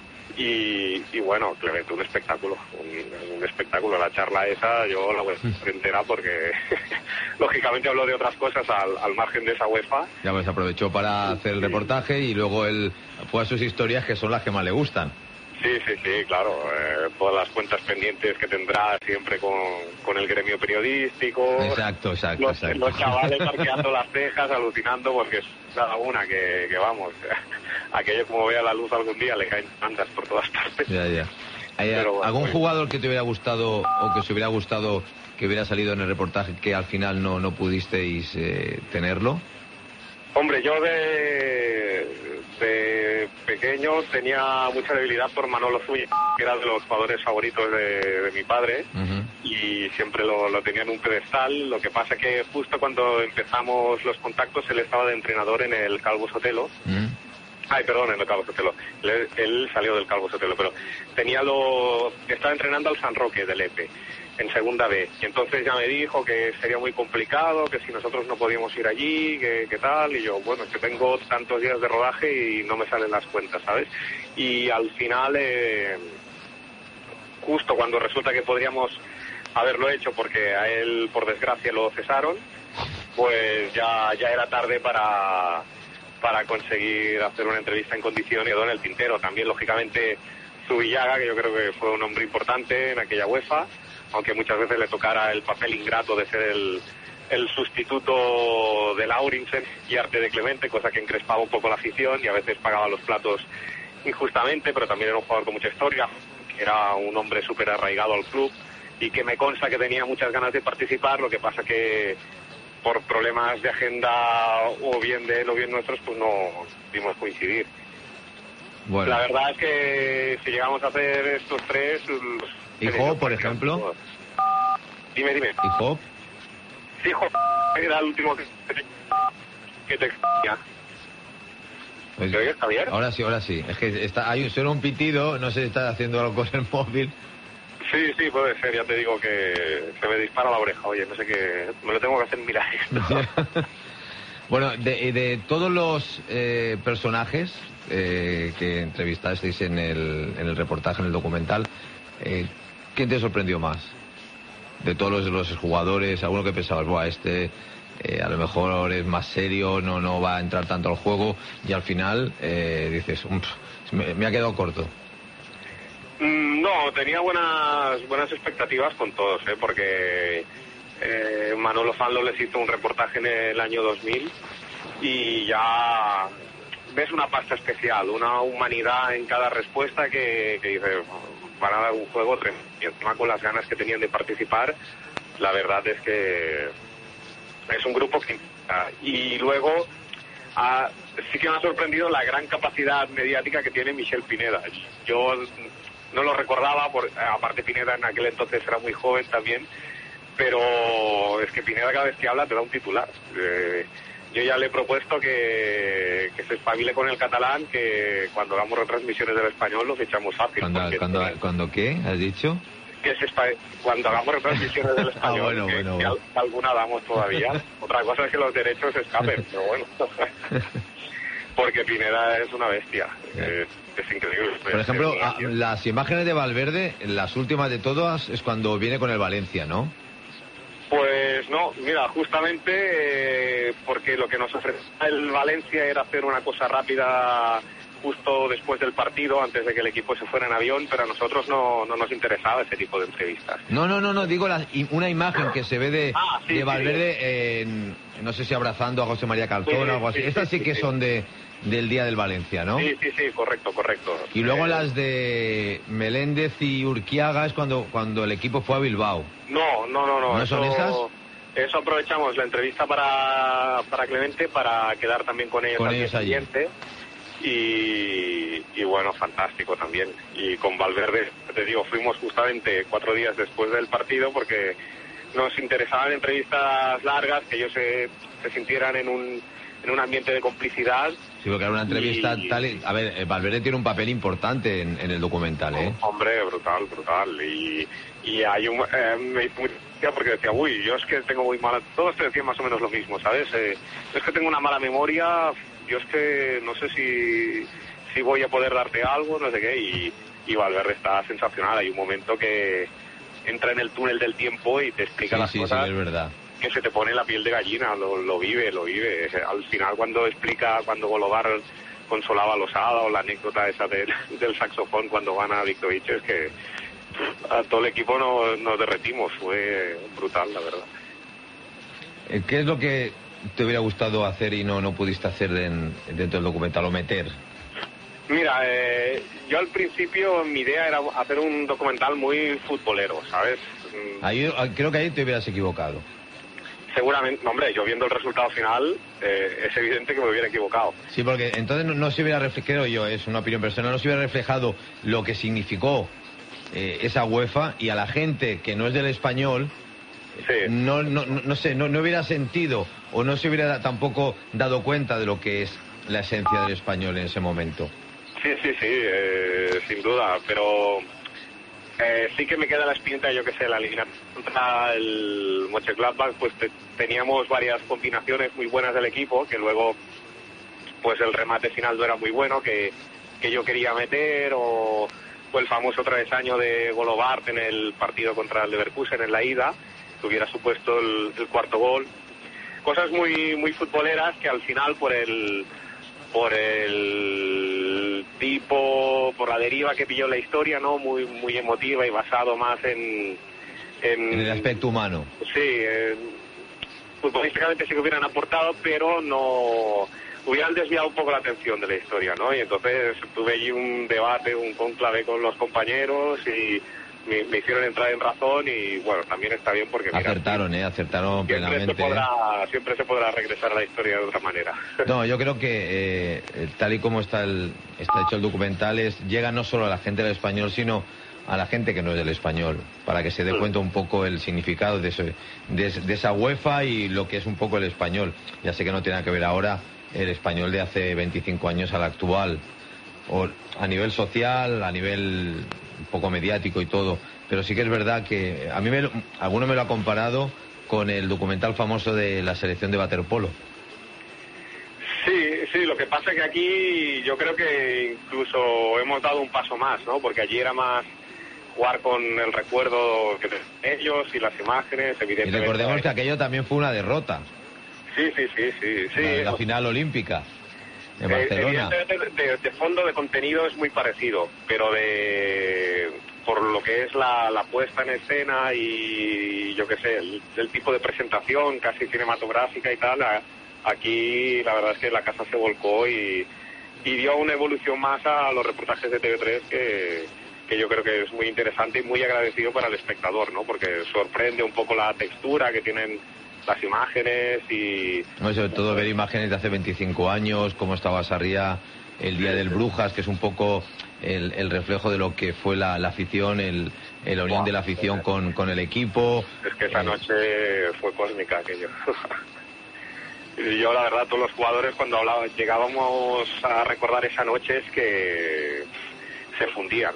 Y, y bueno, Clemente, un espectáculo, un, un espectáculo. La charla esa yo la voy a hacer entera porque lógicamente habló de otras cosas al, al margen de esa UEFA. Ya pues aprovechó para hacer el reportaje y luego él fue a sus historias, que son las que más le gustan. Sí, sí, sí, claro. Eh, todas las cuentas pendientes que tendrá siempre con, con el gremio periodístico. Exacto, exacto. Los, exacto. los chavales arqueando las cejas, alucinando, porque es cada una que, que vamos, aquello como vea la luz algún día le caen andas por todas partes. Ya, ya. ¿Hay Pero, algún bueno, jugador que te hubiera gustado o que se hubiera gustado que hubiera salido en el reportaje que al final no, no pudisteis eh, tenerlo? Hombre, yo de, de pequeño tenía mucha debilidad por Manolo Zúñiga, que era de los jugadores favoritos de, de mi padre, uh-huh. y siempre lo, lo tenía en un pedestal. Lo que pasa que justo cuando empezamos los contactos, él estaba de entrenador en el Calvo Sotelo. Uh-huh. Ay, perdón, en el Calvo Sotelo. Él, él salió del Calvo Sotelo, pero tenía lo, estaba entrenando al San Roque del Epe, en segunda B, y entonces ya me dijo que sería muy complicado, que si nosotros no podíamos ir allí, que, que tal, y yo, bueno, es que tengo tantos días de rodaje y no me salen las cuentas, ¿sabes? Y al final, eh, justo cuando resulta que podríamos haberlo hecho, porque a él, por desgracia, lo cesaron, pues ya, ya era tarde para... para conseguir hacer una entrevista en condiciones. Quedó en el tintero también, lógicamente, Zubillaga, que yo creo que fue un hombre importante en aquella UEFA, aunque muchas veces le tocara el papel ingrato de ser el, el sustituto de Laurinsen y Arte de Clemente, cosa que encrespaba un poco la afición y a veces pagaba los platos injustamente, pero también era un jugador con mucha historia, que era un hombre súper arraigado al club y que me consta que tenía muchas ganas de participar. Lo que pasa que por problemas de agenda o bien de él o bien nuestros, pues no pudimos coincidir. Bueno. La verdad es que si llegamos a hacer estos tres... ¿Y Job, por ejemplo? Dime, dime. ¿Y Job? Sí, Job era el último que, que te extraña. Pues, ¿Te oyes, Javier? Ahora sí, ahora sí. Es que está, hay suena un pitido, no sé si está haciendo algo con el móvil. Sí, sí, puede ser, ya te digo que se me dispara la oreja, oye, no sé qué, me lo tengo que hacer mirar esto. Bueno, de, de todos los eh, personajes eh, que entrevistasteis en el, en el reportaje, en el documental, eh, ¿quién te sorprendió más? De todos los, los jugadores, alguno que pensabas, buah, este eh, a lo mejor es más serio, no, no va a entrar tanto al juego, y al final eh, dices, me, me ha quedado corto. No, tenía buenas buenas expectativas con todos, ¿eh? Porque eh, Manolo Fanlo les hizo un reportaje en el año dos mil y ya ves una pasta especial, una humanidad en cada respuesta que, que dice, van a dar un juego tremendo. Y encima con las ganas que tenían de participar, la verdad es que es un grupo que... Y luego... Ah, sí que me ha sorprendido la gran capacidad mediática que tiene Michel Pineda. Yo no lo recordaba, por, aparte Pineda en aquel entonces era muy joven también, pero es que Pineda cada vez que habla te da un titular. Eh, yo ya le he propuesto que, que se espabile con el catalán, que cuando hagamos retransmisiones del español lo echamos fácil. ¿Cuándo, cuando, ¿cuándo qué? ¿Has dicho? Que se espa... Cuando hagamos retransmisiones del español, ah, bueno, que, bueno, que bueno. alguna damos todavía. Otra cosa es que los derechos escapen, pero bueno. Porque Pineda es una bestia, es, es increíble. Por ejemplo, a, las imágenes de Valverde, las últimas de todas, es cuando viene con el Valencia, ¿no? Pues no, mira, justamente eh, porque lo que nos ofrecía el Valencia era hacer una cosa rápida justo después del partido, antes de que el equipo se fuera en avión, pero a nosotros no, no nos interesaba ese tipo de entrevistas. No, no, no, no digo la, una imagen que se ve de, ah, sí, de Valverde, sí. en, no sé si abrazando a José María Cartón sí, o algo así. Sí, Estas sí, sí que sí. son de del día del Valencia, ¿no? Sí, sí, sí, correcto, correcto. Y luego eh... las de Meléndez y Urquiaga es cuando, cuando el equipo fue a Bilbao. No, no, no, no. ¿No eso... son esas? Eso aprovechamos la entrevista para, para Clemente para quedar también con ellos con al ellos día siguiente. Y, y bueno, fantástico también. Y con Valverde, te digo, fuimos justamente cuatro días después del partido porque nos interesaban entrevistas largas, que ellos se, se sintieran en un, en un ambiente de complicidad. Sí, porque era una entrevista y... tal... Y, a ver, Valverde tiene un papel importante en, en el documental, ¿eh? Hombre, brutal, brutal. Y, y hay un... Eh, me hizo mucha gracia porque decía, uy, yo es que tengo muy mala... Todos te decían más o menos lo mismo, ¿sabes? Eh, es que tengo una mala memoria, yo es que no sé si, si voy a poder darte algo, no sé qué, y, y Valverde está sensacional. Hay un momento que entra en el túnel del tiempo y te explica sí, las sí, cosas... Sí, es verdad. Que se te pone la piel de gallina, lo, lo vive, lo vive. Al final cuando explica, cuando Golobar consolaba a Losada o la anécdota esa de, del saxofón cuando gana a Viktovic, es que a todo el equipo nos, nos derretimos, fue brutal, la verdad. ¿Qué es lo que te hubiera gustado hacer y no, no pudiste hacer en, dentro del documental o meter? Mira, eh, yo al principio mi idea era hacer un documental muy futbolero, ¿sabes? Ahí, creo que ahí te hubieras equivocado. Seguramente, hombre, yo viendo el resultado final, eh, es evidente que me hubiera equivocado. Sí, porque entonces no, no se hubiera reflejado, yo, es una opinión personal, no se hubiera reflejado lo que significó eh, esa UEFA, y a la gente que no es del español, sí. no, no, no, no sé, no, no hubiera sentido o no se hubiera tampoco dado cuenta de lo que es la esencia del español en ese momento. Sí, sí, sí, eh, sin duda, pero... Eh, sí que me queda la espinita, yo que sé, la eliminación contra el Mönchengladbach, pues te, teníamos varias combinaciones muy buenas del equipo, que luego pues el remate final no era muy bueno, que, que yo quería meter, o, o el famoso travesaño de Golobart en el partido contra el Leverkusen en la ida, que hubiera supuesto el, el cuarto gol. Cosas muy muy futboleras que al final por el por el tipo, por la deriva que pilló la historia, ¿no? Muy, muy emotiva y basado más en... En, en el aspecto humano. Sí, eh, futbolísticamente sí que hubieran aportado, pero no... hubieran desviado un poco la atención de la historia, ¿no? Y entonces tuve allí un debate, un cónclave con los compañeros y me, me hicieron entrar en razón y, bueno, también está bien porque... Mira, acertaron, ¿eh? Acertaron siempre plenamente. Se podrá, siempre se podrá regresar a la historia de otra manera. No, yo creo que eh, tal y como está, el, está hecho el documental, es, llega no solo a la gente del Español, sino a la gente que no es del Español, para que se dé cuenta un poco el significado de, eso, de, de esa UEFA y lo que es un poco el español. Ya sé que no tiene nada que ver ahora el español de hace veinticinco años al actual, o a nivel social, a nivel un poco mediático y todo, pero sí que es verdad que a mí me lo, alguno me lo ha comparado con el documental famoso de la selección de waterpolo. Sí, sí, lo que pasa es que aquí yo creo que incluso hemos dado un paso más, ¿no? Porque allí era más jugar con el recuerdo que de ellos y las imágenes, evidentemente. Y recordemos que aquello también fue una derrota. Sí, sí, sí, sí. sí. La, la final olímpica en eh, Barcelona. Evidentemente de, de fondo, de contenido es muy parecido, pero de por lo que es la, la puesta en escena y yo qué sé, el, el tipo de presentación casi cinematográfica y tal, a, aquí la verdad es que la casa se volcó y, y dio una evolución más a los reportajes de T V tres que... que yo creo que es muy interesante y muy agradecido para el espectador, ¿no? Porque sorprende un poco la textura que tienen las imágenes y... No, sobre todo ver imágenes de hace veinticinco años, cómo estaba Sarriá el día del Brujas, que es un poco el, el reflejo de lo que fue la, la afición, el, el unión wow, de la afición con, con el equipo. Es que esa eh... noche fue cósmica aquello. Y yo, la verdad, todos los jugadores cuando hablaba, llegábamos a recordar esa noche es que se fundían.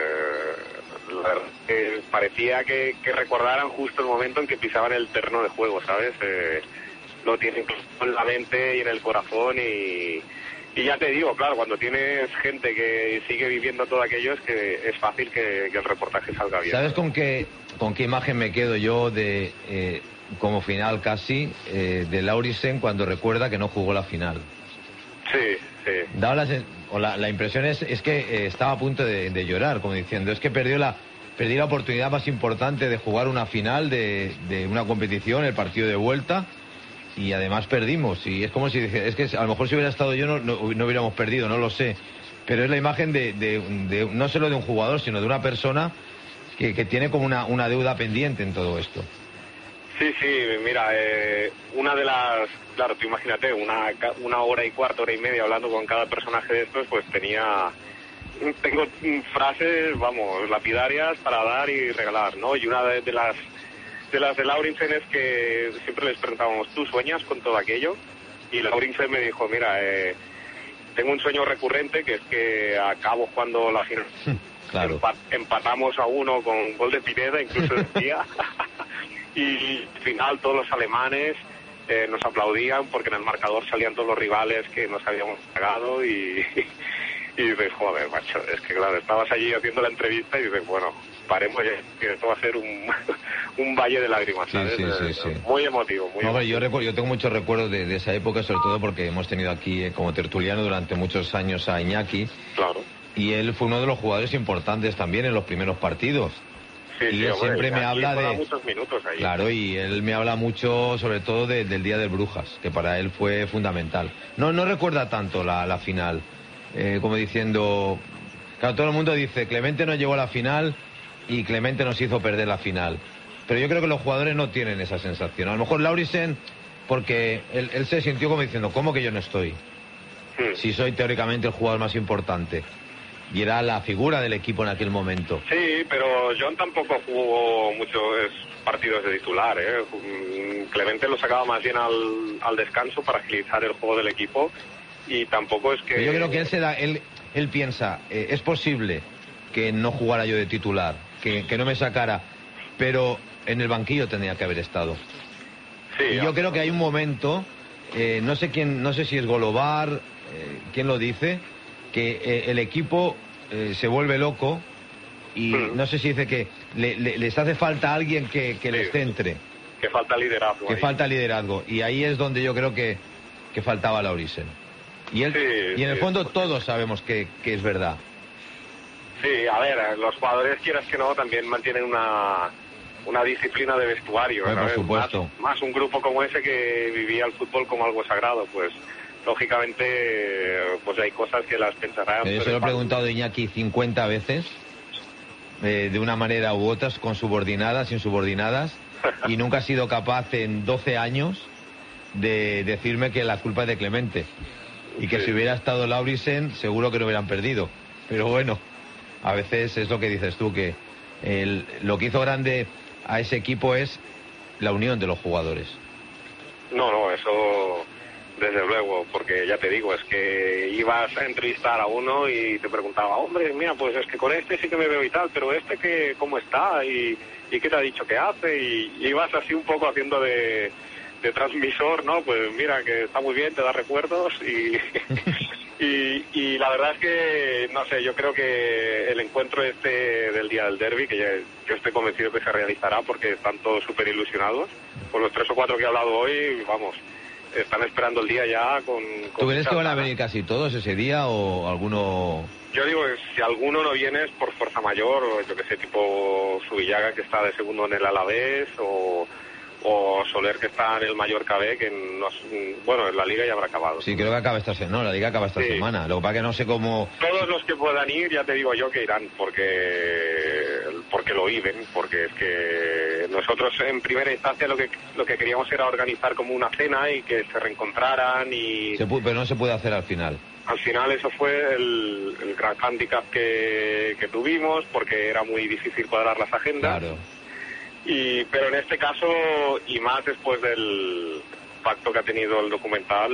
Eh, la verdad, eh, parecía que, que recordaran justo el momento en que pisaban el terreno de juego, ¿sabes? Eh, lo tienen en la mente y en el corazón y, y ya te digo, claro, cuando tienes gente que sigue viviendo todo aquello es que es fácil que, que el reportaje salga bien. ¿Sabes con qué, con qué imagen me quedo yo de eh, como final casi eh, de Lauritzen cuando recuerda que no jugó la final? Sí, sí. Daba la, o la, la impresión es, es que eh, estaba a punto de, de llorar, como diciendo, es que perdió la, perdí la oportunidad más importante de jugar una final de, de una competición, el partido de vuelta, y además perdimos. Y es como si, es que a lo mejor si hubiera estado yo no, no, no hubiéramos perdido, no lo sé. Pero es la imagen de, de, de no solo de un jugador, sino de una persona que, que tiene como una, una deuda pendiente en todo esto. Sí, sí, mira, eh, una de las, claro, tú imagínate, una, una hora y cuarto, hora y media hablando con cada personaje de estos, pues tenía, tengo frases, vamos, lapidarias para dar y regalar, ¿no? Y una de, de las de las de Lauritzen es que siempre les preguntábamos, ¿tú sueñas con todo aquello? Y Lauritzen me dijo, mira, eh, tengo un sueño recurrente que es que acabo jugando la final. Claro. Empat, empatamos a uno con gol de Pineda, incluso decía. Y al final todos los alemanes eh, nos aplaudían porque en el marcador salían todos los rivales que nos habíamos pagado y, y dices, joder, macho, es que claro, estabas allí haciendo la entrevista y dices, bueno, paremos ya, que esto va a ser un, un valle de lágrimas, ¿sabes? Sí, sí, sí, sí. Muy emotivo, muy no, emotivo. Yo, recuerdo, yo tengo muchos recuerdos de, de esa época, sobre todo porque hemos tenido aquí eh, como tertuliano durante muchos años a Iñaki. Claro. Y él fue uno de los jugadores importantes también en los primeros partidos. Sí, y sí, él hombre, siempre me habla de muchos minutos ahí. Claro, y él me habla mucho sobre todo de, del día del Brujas, que para él fue fundamental. No no recuerda tanto la, la final, eh, como diciendo, claro, todo el mundo dice Clemente nos llevó a la final y Clemente nos hizo perder la final, pero yo creo que los jugadores no tienen esa sensación. A lo mejor Lauritzen, porque él, él se sintió como diciendo, ¿cómo que yo no estoy? Hmm. Si soy teóricamente el jugador más importante. Y era la figura del equipo en aquel momento. Sí, pero John tampoco jugó muchos partidos de titular, ¿eh? Clemente lo sacaba más bien al, al descanso para agilizar el juego del equipo y tampoco es que... Pero yo creo que él se da, él, él piensa, eh, es posible que no jugara yo de titular, que, que no me sacara, pero en el banquillo tendría que haber estado. Sí, y yo creo que hay un momento, eh, no sé quién, no sé si es Golobar, eh, quién lo dice, que eh, el equipo eh, se vuelve loco y mm. no sé si dice que le, le, les hace falta alguien que, que sí, les centre. Que falta liderazgo. Que ahí. falta liderazgo. Y ahí es donde yo creo que, que faltaba Lauritzen. Y, él, sí, y en el sí, fondo porque... todos sabemos que, que es verdad. Sí, a ver, los jugadores, quieras que no, también mantienen una, una disciplina de vestuario, Bueno, ¿sabes? por supuesto. Más, más un grupo como ese que vivía el fútbol como algo sagrado, pues lógicamente pues hay cosas que las pensarán. Yo se lo he preguntado a Iñaki cincuenta veces, eh, de una manera u otra, con subordinadas, insubordinadas, y nunca ha sido capaz en doce años de decirme que la culpa es de Clemente. Y que sí. si hubiera estado Laurisen, seguro que no hubieran perdido. Pero bueno, a veces es lo que dices tú, que el, lo que hizo grande a ese equipo es la unión de los jugadores. No, no, eso desde luego, porque ya te digo, es que ibas a entrevistar a uno y te preguntaba, hombre, mira, pues es que con este sí que me veo y tal, pero este que cómo está y, y qué te ha dicho que hace, y, y ibas así un poco haciendo de, de transmisor, ¿no? Pues mira, que está muy bien, te da recuerdos y... Y, y la verdad es que, no sé, yo creo que el encuentro este del día del derbi, que ya, yo estoy convencido que se realizará porque están todos súper ilusionados. Con los tres o cuatro que he hablado hoy, vamos, están esperando el día ya con... con ¿Tú crees que van a ganas. venir casi todos ese día o alguno...? Yo digo que si alguno no viene es por fuerza mayor, o yo que sé, tipo Subillaga, que está de segundo en el Alavés, o... o Soler, que está en el Mallorca B, que nos, bueno, en la Liga ya habrá acabado. Sí, creo que acaba esta semana, no, la Liga acaba esta sí. semana. Lo que pasa que no sé cómo... Todos los que puedan ir, ya te digo yo que irán, porque porque lo viven, porque es que nosotros en primera instancia lo que lo que queríamos era organizar como una cena y que se reencontraran y... Se pu- pero no se puede hacer al final. Al final eso fue el, el gran hándicap que, que tuvimos, porque era muy difícil cuadrar las agendas. Claro. Y, pero en este caso, y más después del pacto que ha tenido el documental,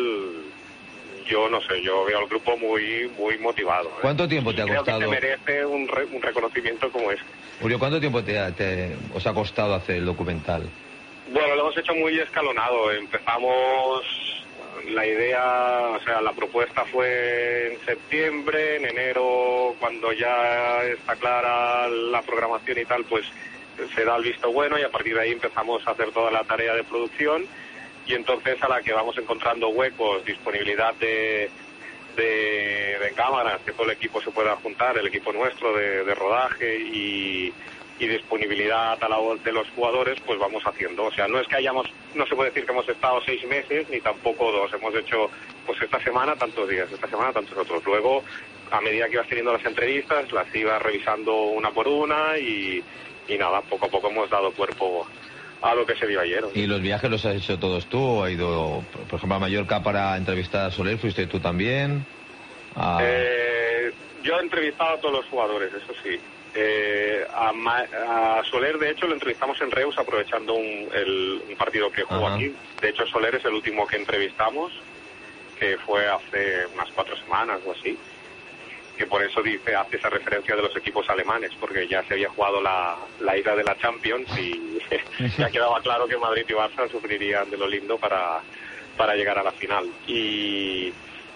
yo no sé, yo veo al grupo muy muy motivado. ¿eh? ¿Cuánto tiempo te ha Creo costado? que se merece un, re, un reconocimiento como ese. Julio, ¿cuánto tiempo te, te, os ha costado hacer el documental? Bueno, lo hemos hecho muy escalonado. Empezamos, la idea, o sea, la propuesta fue en septiembre, en enero, cuando ya está clara la programación y tal, pues se da el visto bueno y a partir de ahí empezamos a hacer toda la tarea de producción y entonces a la que vamos encontrando huecos, disponibilidad de, de, de cámaras, que todo el equipo se pueda juntar, el equipo nuestro de, de rodaje y, y disponibilidad a la voz de los jugadores, pues vamos haciendo. O sea, no es que hayamos, no se puede decir que hemos estado seis meses ni tampoco dos, hemos hecho pues esta semana tantos días, esta semana tantos otros. Luego, a medida que ibas teniendo las entrevistas, las ibas revisando una por una y Y nada, poco a poco hemos dado cuerpo a lo que se vio ayer. ¿Y los viajes los has hecho todos tú? ¿O ha ido, por ejemplo, a Mallorca para entrevistar a Soler? ¿Fuiste tú también? A... Eh, yo he entrevistado a todos los jugadores, eso sí. Eh, a, Ma a Soler, de hecho, lo entrevistamos en Reus aprovechando un, el, un partido que jugó aquí. De hecho, Soler es el último que entrevistamos, que fue hace unas cuatro semanas o así. Que por eso dice, hace esa referencia de los equipos alemanes, porque ya se había jugado la, la ida de la Champions y ya quedaba claro que Madrid y Barça sufrirían de lo lindo para, para llegar a la final. Y,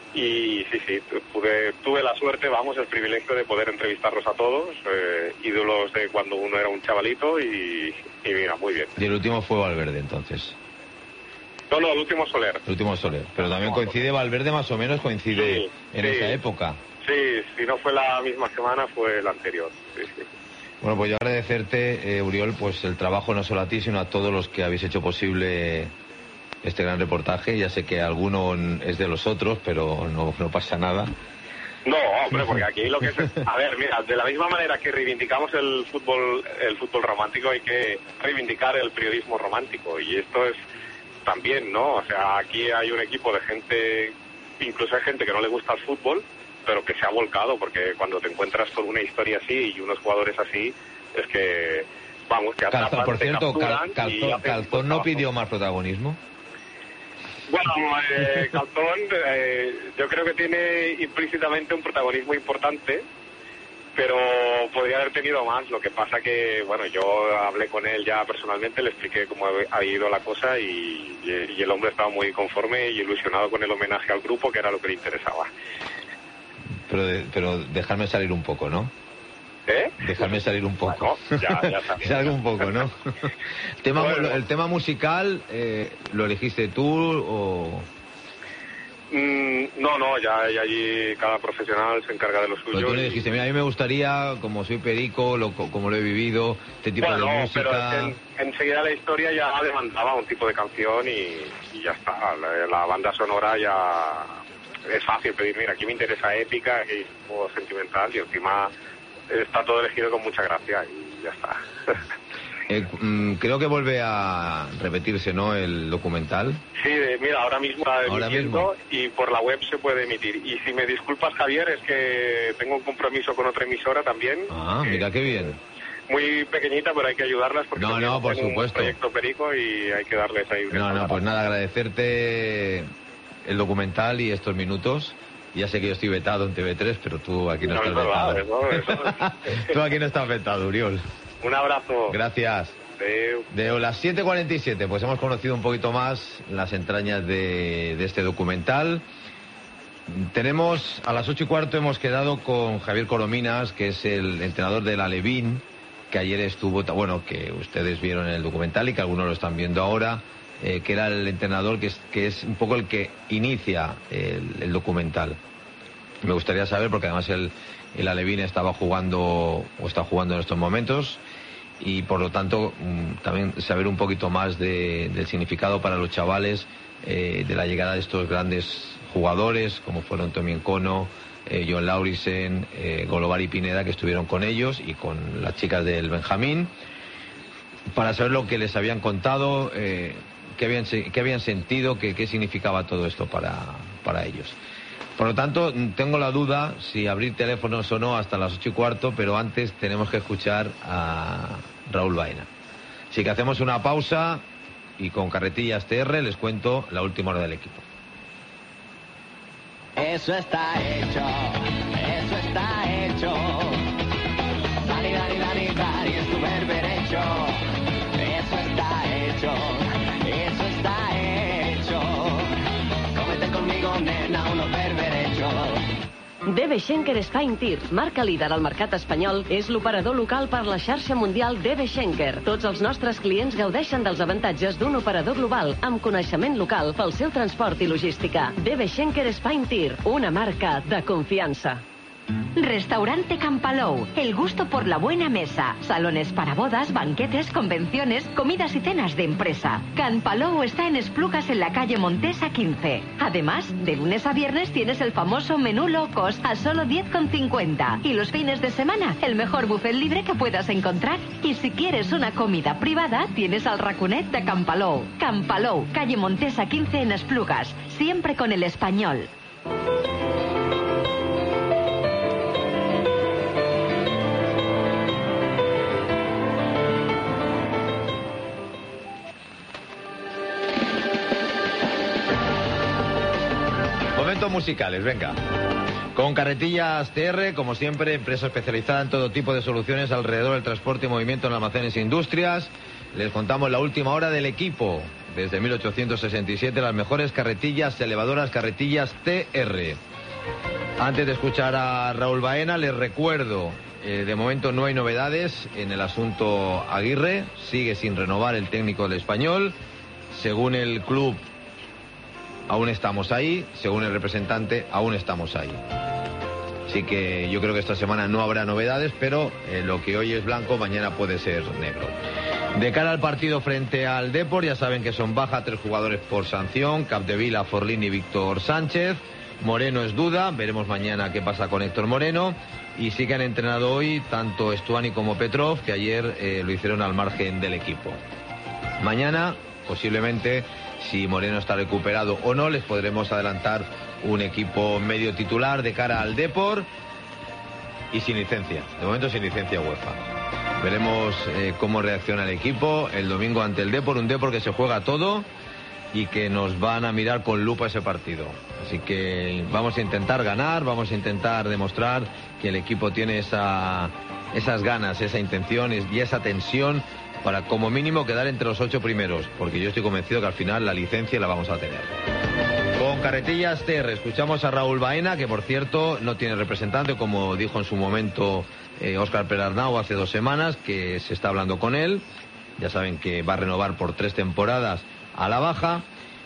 y sí, sí, pude, tuve la suerte, vamos, el privilegio de poder entrevistarlos a todos, eh, ídolos de cuando uno era un chavalito y, y mira, muy bien. Y el último fue Valverde, entonces. No, no, el último Soler. El último Soler. Pero también coincide Valverde, más o menos coincide sí, en sí. esa época. Sí, si no fue la misma semana, fue la anterior. Sí, sí. Bueno, pues yo agradecerte, eh, Uriol, pues el trabajo no solo a ti, sino a todos los que habéis hecho posible este gran reportaje. Ya sé que alguno es de los otros, pero no, no pasa nada. No, hombre, porque aquí lo que es... A ver, mira, de la misma manera que reivindicamos el fútbol, el fútbol romántico, hay que reivindicar el periodismo romántico. Y esto es también, ¿no? O sea, aquí hay un equipo de gente, incluso hay gente que no le gusta el fútbol, pero que se ha volcado, porque cuando te encuentras con una historia así y unos jugadores así, es que, vamos, que atrapan, Calzón, por te cierto, capturan Cal, y Calzón, hacen Calzón no pidió más protagonismo. Bueno, eh, Calzón eh, yo creo que tiene implícitamente un protagonismo importante, pero podría haber tenido más. Lo que pasa que, bueno, yo hablé con él ya personalmente, le expliqué cómo ha ido la cosa y, y, y el hombre estaba muy conforme y ilusionado con el homenaje al grupo, que era lo que le interesaba. Pero, de, pero dejarme salir un poco, ¿no? ¿Eh? Dejarme salir un poco. Bueno, ya, ya sabes. Salgo un poco, ¿no? el, tema, bueno. el tema musical, eh, ¿lo elegiste tú o...? Mm, no, no, ya, ya allí cada profesional se encarga de lo suyo. Pero tú le y... dijiste, mira, a mí me gustaría, como soy perico, lo, como lo he vivido, este tipo bueno, de no, música... pero es que en, enseguida la historia ya demandaba un tipo de canción y, y ya está. La, la banda sonora ya es fácil pedir, mira, aquí me interesa épica, aquí o sentimental, y encima está todo elegido con mucha gracia y ya está. Eh, mm, creo que vuelve a repetirse, ¿no?, el documental. Sí, de, mira, ahora mismo está Ahora emitiendo mismo. y por la web se puede emitir. Y si me disculpas, Javier, es que tengo un compromiso con otra emisora también. Ah, mira qué bien. Muy pequeñita, pero hay que ayudarlas porque No, no, por supuesto. un proyecto perico y hay que darles ahí. No, no, pues nada, agradecerte el documental y estos minutos. Ya sé que yo estoy vetado en T V tres, pero tú aquí no, no estás es verdad, vetado. eso, eso. Tú aquí no estás vetado, Uriol. Un abrazo. Gracias. Adeu. De las siete cuarenta y siete, pues hemos conocido un poquito más las entrañas de, de este documental. Tenemos, a las ocho y cuarto hemos quedado con Javier Corominas, que es el entrenador del Alevín, que ayer estuvo, bueno, que ustedes vieron en el documental y que algunos lo están viendo ahora, eh, que era el entrenador que es, que es un poco el que inicia el, el documental. Me gustaría saber, porque además el, el Alevín estaba jugando, o está jugando en estos momentos, y por lo tanto también saber un poquito más de, del significado para los chavales eh, de la llegada de estos grandes jugadores como fueron Tommy Encono, eh, John Laurisen, eh, Golovar y Pineda, que estuvieron con ellos y con las chicas del Benjamín, para saber lo que les habían contado, eh, qué, habían, qué habían sentido, qué, qué significaba todo esto para, para ellos. Por lo tanto, tengo la duda si abrir teléfonos o no hasta las ocho y cuarto, pero antes tenemos que escuchar a Raúl Baena. Así que hacemos una pausa y con Carretillas T R les cuento la última hora del equipo. Eso está hecho, eso está hecho. Dani, Dani, Dani, Dani, es tu berberecho. Eso está hecho, eso está hecho. Cómete conmigo, nena, unos berberechos. D B Schenker Spine Tir, marca líder al mercat espanyol, és l'operador local per la xarxa mundial D B Schenker. Tots els nostres clients gaudeixen dels avantatges d'un operador global amb coneixement local pel seu transport i logística. D B Schenker Spine Tir, una marca de confiança. Restaurante Campalou, el gusto por la buena mesa. Salones para bodas, banquetes, convenciones, comidas y cenas de empresa. Campalou está en Esplugas, en la calle Montesa quince. Además, de lunes a viernes tienes el famoso menú low cost a solo diez con cincuenta. Y los fines de semana, el mejor buffet libre que puedas encontrar. Y si quieres una comida privada, tienes al raconet de Campalou. Campalou, calle Montesa quince en Esplugas. Siempre con el español. Momentos musicales, venga. Con Carretillas T R, como siempre, empresa especializada en todo tipo de soluciones alrededor del transporte y movimiento en almacenes e industrias. Les contamos la última hora del equipo. Desde mil ochocientos sesenta y siete, las mejores carretillas elevadoras, Carretillas T R. Antes de escuchar a Raúl Baena, les recuerdo, eh, de momento no hay novedades en el asunto Aguirre. Sigue sin renovar el técnico del Español. Según el club, aún estamos ahí, según el representante, aún estamos ahí. Así que yo creo que esta semana no habrá novedades, pero eh, lo que hoy es blanco, mañana puede ser negro. De cara al partido frente al Depor, ya saben que son baja tres jugadores por sanción: Capdevila, Forlín y Víctor Sánchez. Moreno es duda, veremos mañana qué pasa con Héctor Moreno. Y sí que han entrenado hoy tanto Stuani como Petrov, que ayer eh, lo hicieron al margen del equipo. Mañana, posiblemente, si Moreno está recuperado o no, les podremos adelantar un equipo medio titular de cara al Depor y sin licencia. De momento sin licencia UEFA. Veremos eh, cómo reacciona el equipo el domingo ante el Depor, un Depor que se juega todo y que nos van a mirar con lupa ese partido. Así que vamos a intentar ganar, vamos a intentar demostrar que el equipo tiene esa, esas ganas, esa intención y esa tensión para como mínimo quedar entre los ocho primeros, porque yo estoy convencido que al final la licencia la vamos a tener. Con Carretillas T R escuchamos a Raúl Baena, que por cierto no tiene representante, como dijo en su momento eh, Óscar Perarnau hace dos semanas, que se está hablando con él. Ya saben que va a renovar por tres temporadas a la baja.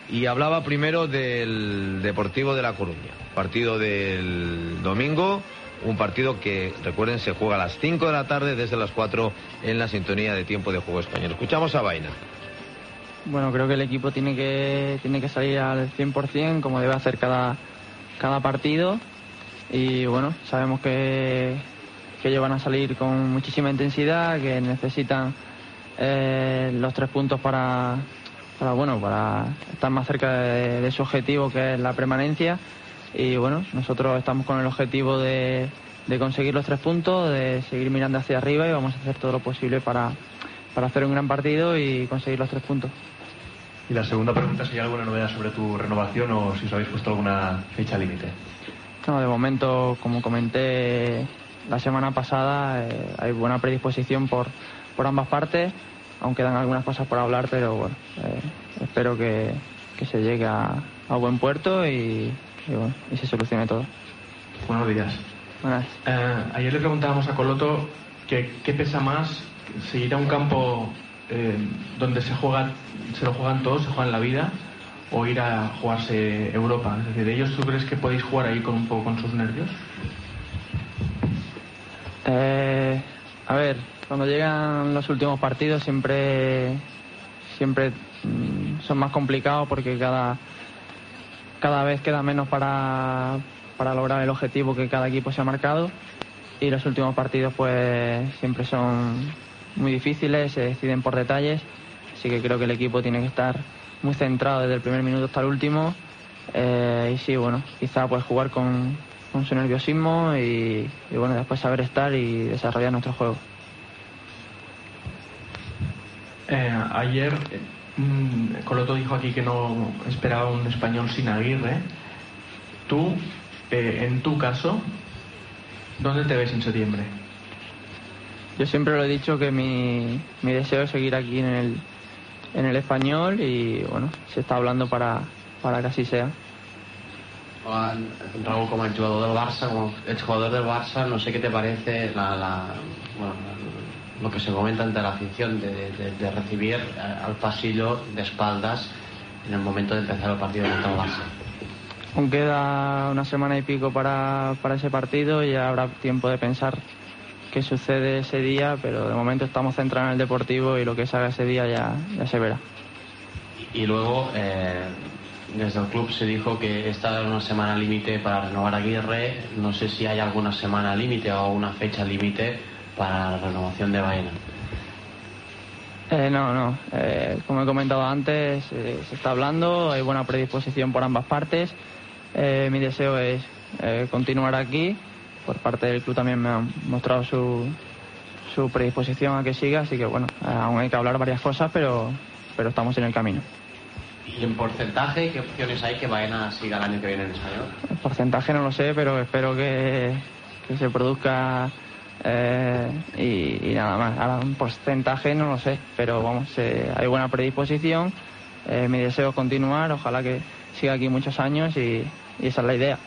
y hablaba primero del Deportivo de La Coruña, partido del domingo, un partido que, recuerden, se juega a las cinco de la tarde desde las cuatro en la sintonía de Tiempo de Juego Español. Escuchamos a Baena. Bueno, creo que el equipo tiene que tiene que salir al cien por ciento como debe hacer cada, cada partido, y bueno, sabemos que, que ellos van a salir con muchísima intensidad, que necesitan eh, los tres puntos para, para, bueno, para estar más cerca de, de su objetivo, que es la permanencia. Y bueno, nosotros estamos con el objetivo de, de conseguir los tres puntos, de seguir mirando hacia arriba, y vamos a hacer todo lo posible para, para hacer un gran partido y conseguir los tres puntos. Y la segunda pregunta, si hay alguna novedad sobre tu renovación o si os habéis puesto alguna fecha límite. No, de momento, como comenté la semana pasada, eh, hay buena predisposición por, por ambas partes, aunque quedan algunas cosas por hablar, pero bueno, eh, espero que, que se llegue a, a buen puerto y, y, bueno, y se solucione todo. Buenos días. Buenas. Eh, ayer le preguntábamos a Coloto que qué pesa más, seguir a un campo eh, donde se juega, se lo juegan todos, se juegan la vida, o ir a jugarse Europa. Es decir, ¿ellos tú crees que podéis jugar ahí con un poco con sus nervios? Eh, a ver, cuando llegan los últimos partidos siempre siempre mmm, son más complicados, porque cada cada vez queda menos para, para lograr el objetivo que cada equipo se ha marcado, y los últimos partidos pues siempre son muy difíciles, se deciden por detalles, así que creo que el equipo tiene que estar muy centrado desde el primer minuto hasta el último, eh, y sí, bueno, quizá pues jugar con, con su nerviosismo y, y bueno, después saber estar y desarrollar nuestro juego. Eh, ayer eh, Coloto dijo aquí que no esperaba un español sin Aguirre. Tú, eh, en tu caso, ¿dónde te ves en septiembre? Yo siempre lo he dicho que mi, mi deseo es seguir aquí en el, en el Español, y bueno, se está hablando para, para que así sea. Hola, Raúl, como exjugador del Barça, como exjugador del Barça, no sé qué te parece la, la, bueno, lo que se comenta ante la afición de, de, de recibir al pasillo de espaldas en el momento de empezar el partido contra el Barça. Aún queda una semana y pico para, para ese partido, y ya habrá tiempo de pensar qué sucede ese día, pero de momento estamos centrados en el deportivo, y lo que se haga ese día ya, ya se verá. Y luego, eh, desde el club se dijo que esta era una semana límite para renovar a Aguirre. No sé si hay alguna semana límite o una fecha límite para la renovación de Baena. Eh, no, no. Eh, como he comentado antes, eh, se está hablando, hay buena predisposición por ambas partes. Eh, mi deseo es eh, continuar aquí. Por parte del club también me han mostrado su, su predisposición a que siga, así que bueno, aún hay que hablar varias cosas, pero, pero estamos en el camino. ¿Y en porcentaje qué opciones hay que Baena siga el año que viene en Español? El porcentaje no lo sé, pero espero que, que se produzca eh, y, y nada más. Ahora un porcentaje no lo sé, pero vamos, eh, hay buena predisposición. Eh, mi deseo es continuar, ojalá que siga aquí muchos años, y, y esa es la idea.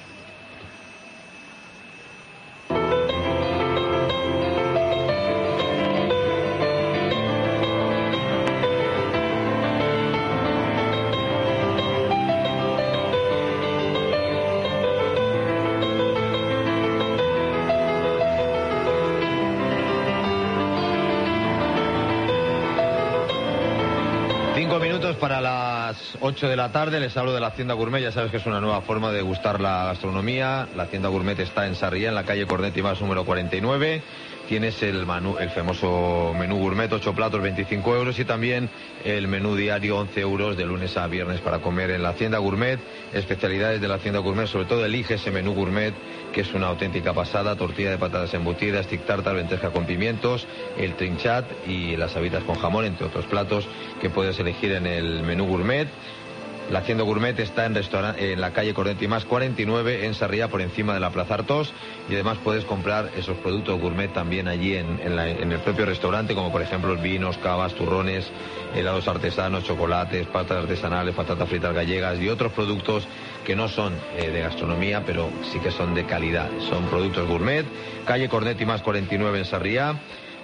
Para las ocho de la tarde les hablo de la Hacienda Gourmet. Ya sabes que es una nueva forma de gustar la gastronomía. La Hacienda Gourmet está en Sarriá, en la calle Cornet y Mas número cuarenta y nueve. Tienes el menú, el famoso menú gourmet, ocho platos, veinticinco euros, y también el menú diario, once euros, de lunes a viernes para comer en la Hacienda Gourmet. Especialidades de la Hacienda Gourmet, sobre todo elige ese menú gourmet, que es una auténtica pasada: tortilla de patatas embutidas, tic tartar, lenteja con pimientos, el trinchat y las habitas con jamón, entre otros platos que puedes elegir en el menú gourmet. La Hacienda Gourmet está en, en la calle Cornet y Mas cuarenta y nueve, en Sarriá, por encima de la Plaza Artós, y además puedes comprar esos productos gourmet también allí en, en, la, en el propio restaurante, como por ejemplo vinos, cavas, turrones, helados artesanos, chocolates, pastas artesanales, patatas fritas gallegas y otros productos que no son eh, de gastronomía, pero sí que son de calidad. Son productos gourmet. Calle Cornet y Mas cuarenta y nueve en Sarriá.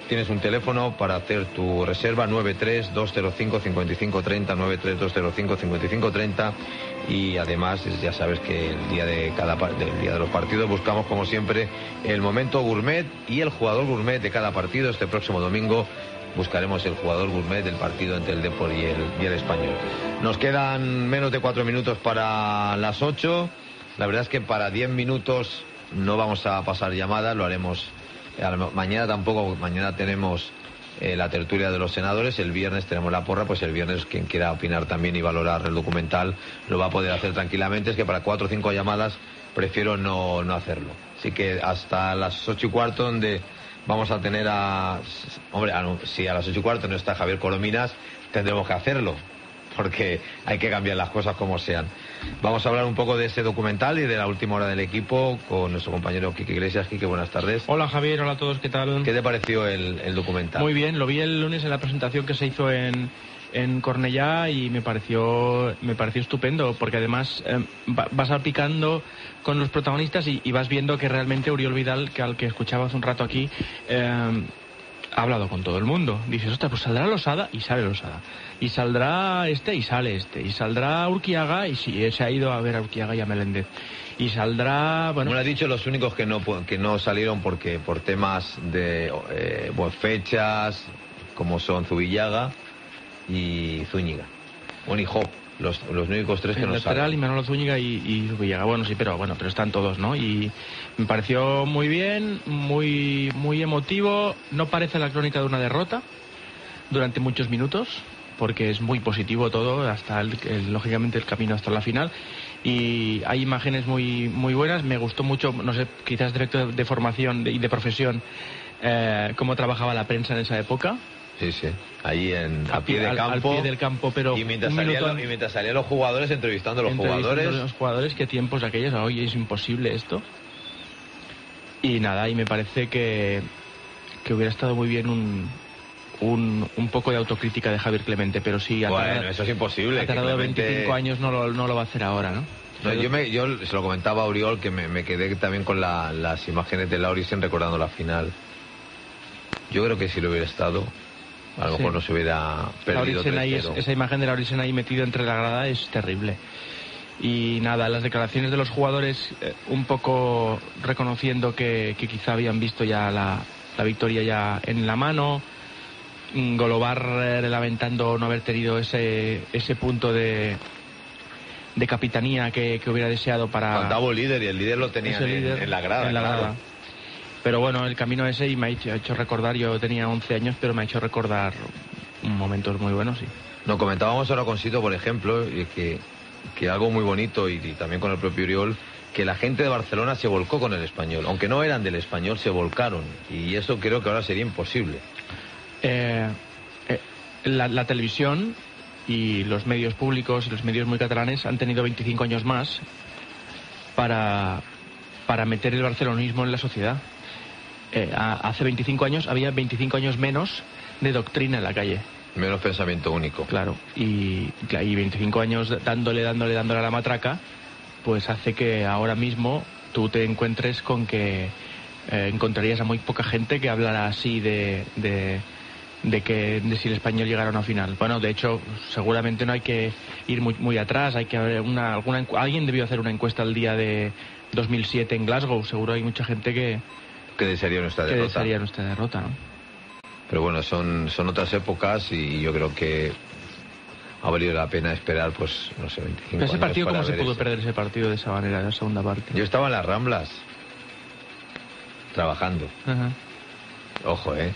tienes un teléfono para hacer tu reserva, nueve tres dos cero cinco cinco cinco tres cero, nueve tres dos cero cinco cinco cinco tres cero, y además ya sabes que el día de cada del día de los partidos buscamos como siempre el momento gourmet y el jugador gourmet de cada partido. Este próximo domingo buscaremos el jugador gourmet del partido entre el Depor y el, y el Español. Nos quedan menos de cuatro minutos para las ocho. La verdad es que para diez minutos no vamos a pasar llamadas, lo haremos mañana tampoco. Mañana tenemos eh, la tertulia de los senadores, el viernes tenemos la porra, pues el viernes quien quiera opinar también y valorar el documental lo va a poder hacer tranquilamente. Es que para cuatro o cinco llamadas prefiero no, no hacerlo. Así que hasta las ocho y cuarto, donde vamos a tener a... Hombre, a, si a las ocho y cuarto no está Javier Colominas, tendremos que hacerlo, porque hay que cambiar las cosas como sean. Vamos a hablar un poco de ese documental y de la última hora del equipo con nuestro compañero Quique Iglesias. Quique, buenas tardes. Hola Javier, hola a todos, ¿qué tal? ¿Qué te pareció el, el documental? Muy bien, lo vi el lunes en la presentación que se hizo en, en Cornellá y me pareció me pareció estupendo, porque además eh, vas salpicando con los protagonistas y, y vas viendo que realmente Oriol Vidal, que al que escuchaba hace un rato aquí, eh, ha hablado con todo el mundo. Dices, ostras, pues saldrá Losada y sale Losada. Y saldrá este y sale este. Y saldrá Urquiaga y sí, se ha ido a ver a Urquiaga y a Meléndez. Y saldrá... Bueno, como has dicho, los únicos que no que no salieron porque por temas de eh, pues fechas, como son Zubillaga y Zúñiga. Bueno, y Job. Los, los únicos tres que no salen. Y Manolo Zúñiga y, y Zubillaga. Bueno, sí, pero bueno, pero están todos, ¿no? Y me pareció muy bien, muy, muy emotivo. No parece la crónica de una derrota durante muchos minutos, porque es muy positivo todo, hasta el, el, lógicamente el camino hasta la final. Y hay imágenes muy, muy buenas. Me gustó mucho, no sé, quizás directo de, de formación y de, de profesión, eh, cómo trabajaba la prensa en esa época. Sí, sí, ahí en, a, a pie, pie de campo. Al pie del campo, pero y mientras, salían los, y mientras salían los jugadores entrevistando a los entrevistando jugadores. los jugadores, qué tiempos aquellos, hoy es imposible esto. Y nada, y me parece que, que hubiera estado muy bien un, un, un poco de autocrítica de Javier Clemente, pero sí... Bueno, tardado, eso es imposible. Ha tardado Clemente... veinticinco años, no lo, no lo va a hacer ahora, ¿no? No, yo, me, yo se lo comentaba a Oriol, que me, me quedé también con la, las imágenes de Laurisen recordando la final. Yo creo que si lo hubiera estado... A lo mejor sí. No se hubiera perdido. Ahí es, esa imagen de Laurisen ahí metido entre la grada es terrible. Y nada, las declaraciones de los jugadores eh, un poco reconociendo que, que quizá habían visto ya la, la victoria ya en la mano. Golobar eh, lamentando no haber tenido ese, ese punto de, de capitanía que, que hubiera deseado para... Faltaba líder y el líder lo tenían en, líder, en la grada. En la claro. grada. Pero bueno, el camino ese y me ha hecho, ha hecho recordar, yo tenía once años, pero me ha hecho recordar momentos muy buenos, sí. Nos comentábamos ahora con Sito, por ejemplo, que, que algo muy bonito, y, y también con el propio Oriol, que la gente de Barcelona se volcó con el Español. Aunque no eran del Español, se volcaron. Y eso creo que ahora sería imposible. Eh, eh, la, la televisión y los medios públicos y los medios muy catalanes han tenido veinticinco años más para, para meter el barcelonismo en la sociedad. Eh, hace veinticinco años había veinticinco años menos de doctrina en la calle. Menos pensamiento único. Claro, y, y veinticinco años dándole, dándole, dándole a la matraca, pues hace que ahora mismo tú te encuentres con que eh, encontrarías a muy poca gente que hablara así de, de, de que de si el Español llegara a una final. Bueno, de hecho, seguramente no hay que ir muy, muy atrás, hay que haber una, alguna, alguien debió hacer una encuesta el día de dos mil siete en Glasgow, seguro hay mucha gente que que desearía nuestra derrota. Que desearía nuestra derrota, ¿no? Pero bueno, son, son otras épocas y yo creo que ha valido la pena esperar, pues, no sé, veinticinco Pero ese años partido, para ¿cómo se pudo ese. perder ese partido de esa manera, la segunda parte? Yo estaba en las Ramblas, trabajando. Ajá. Ojo, ¿eh?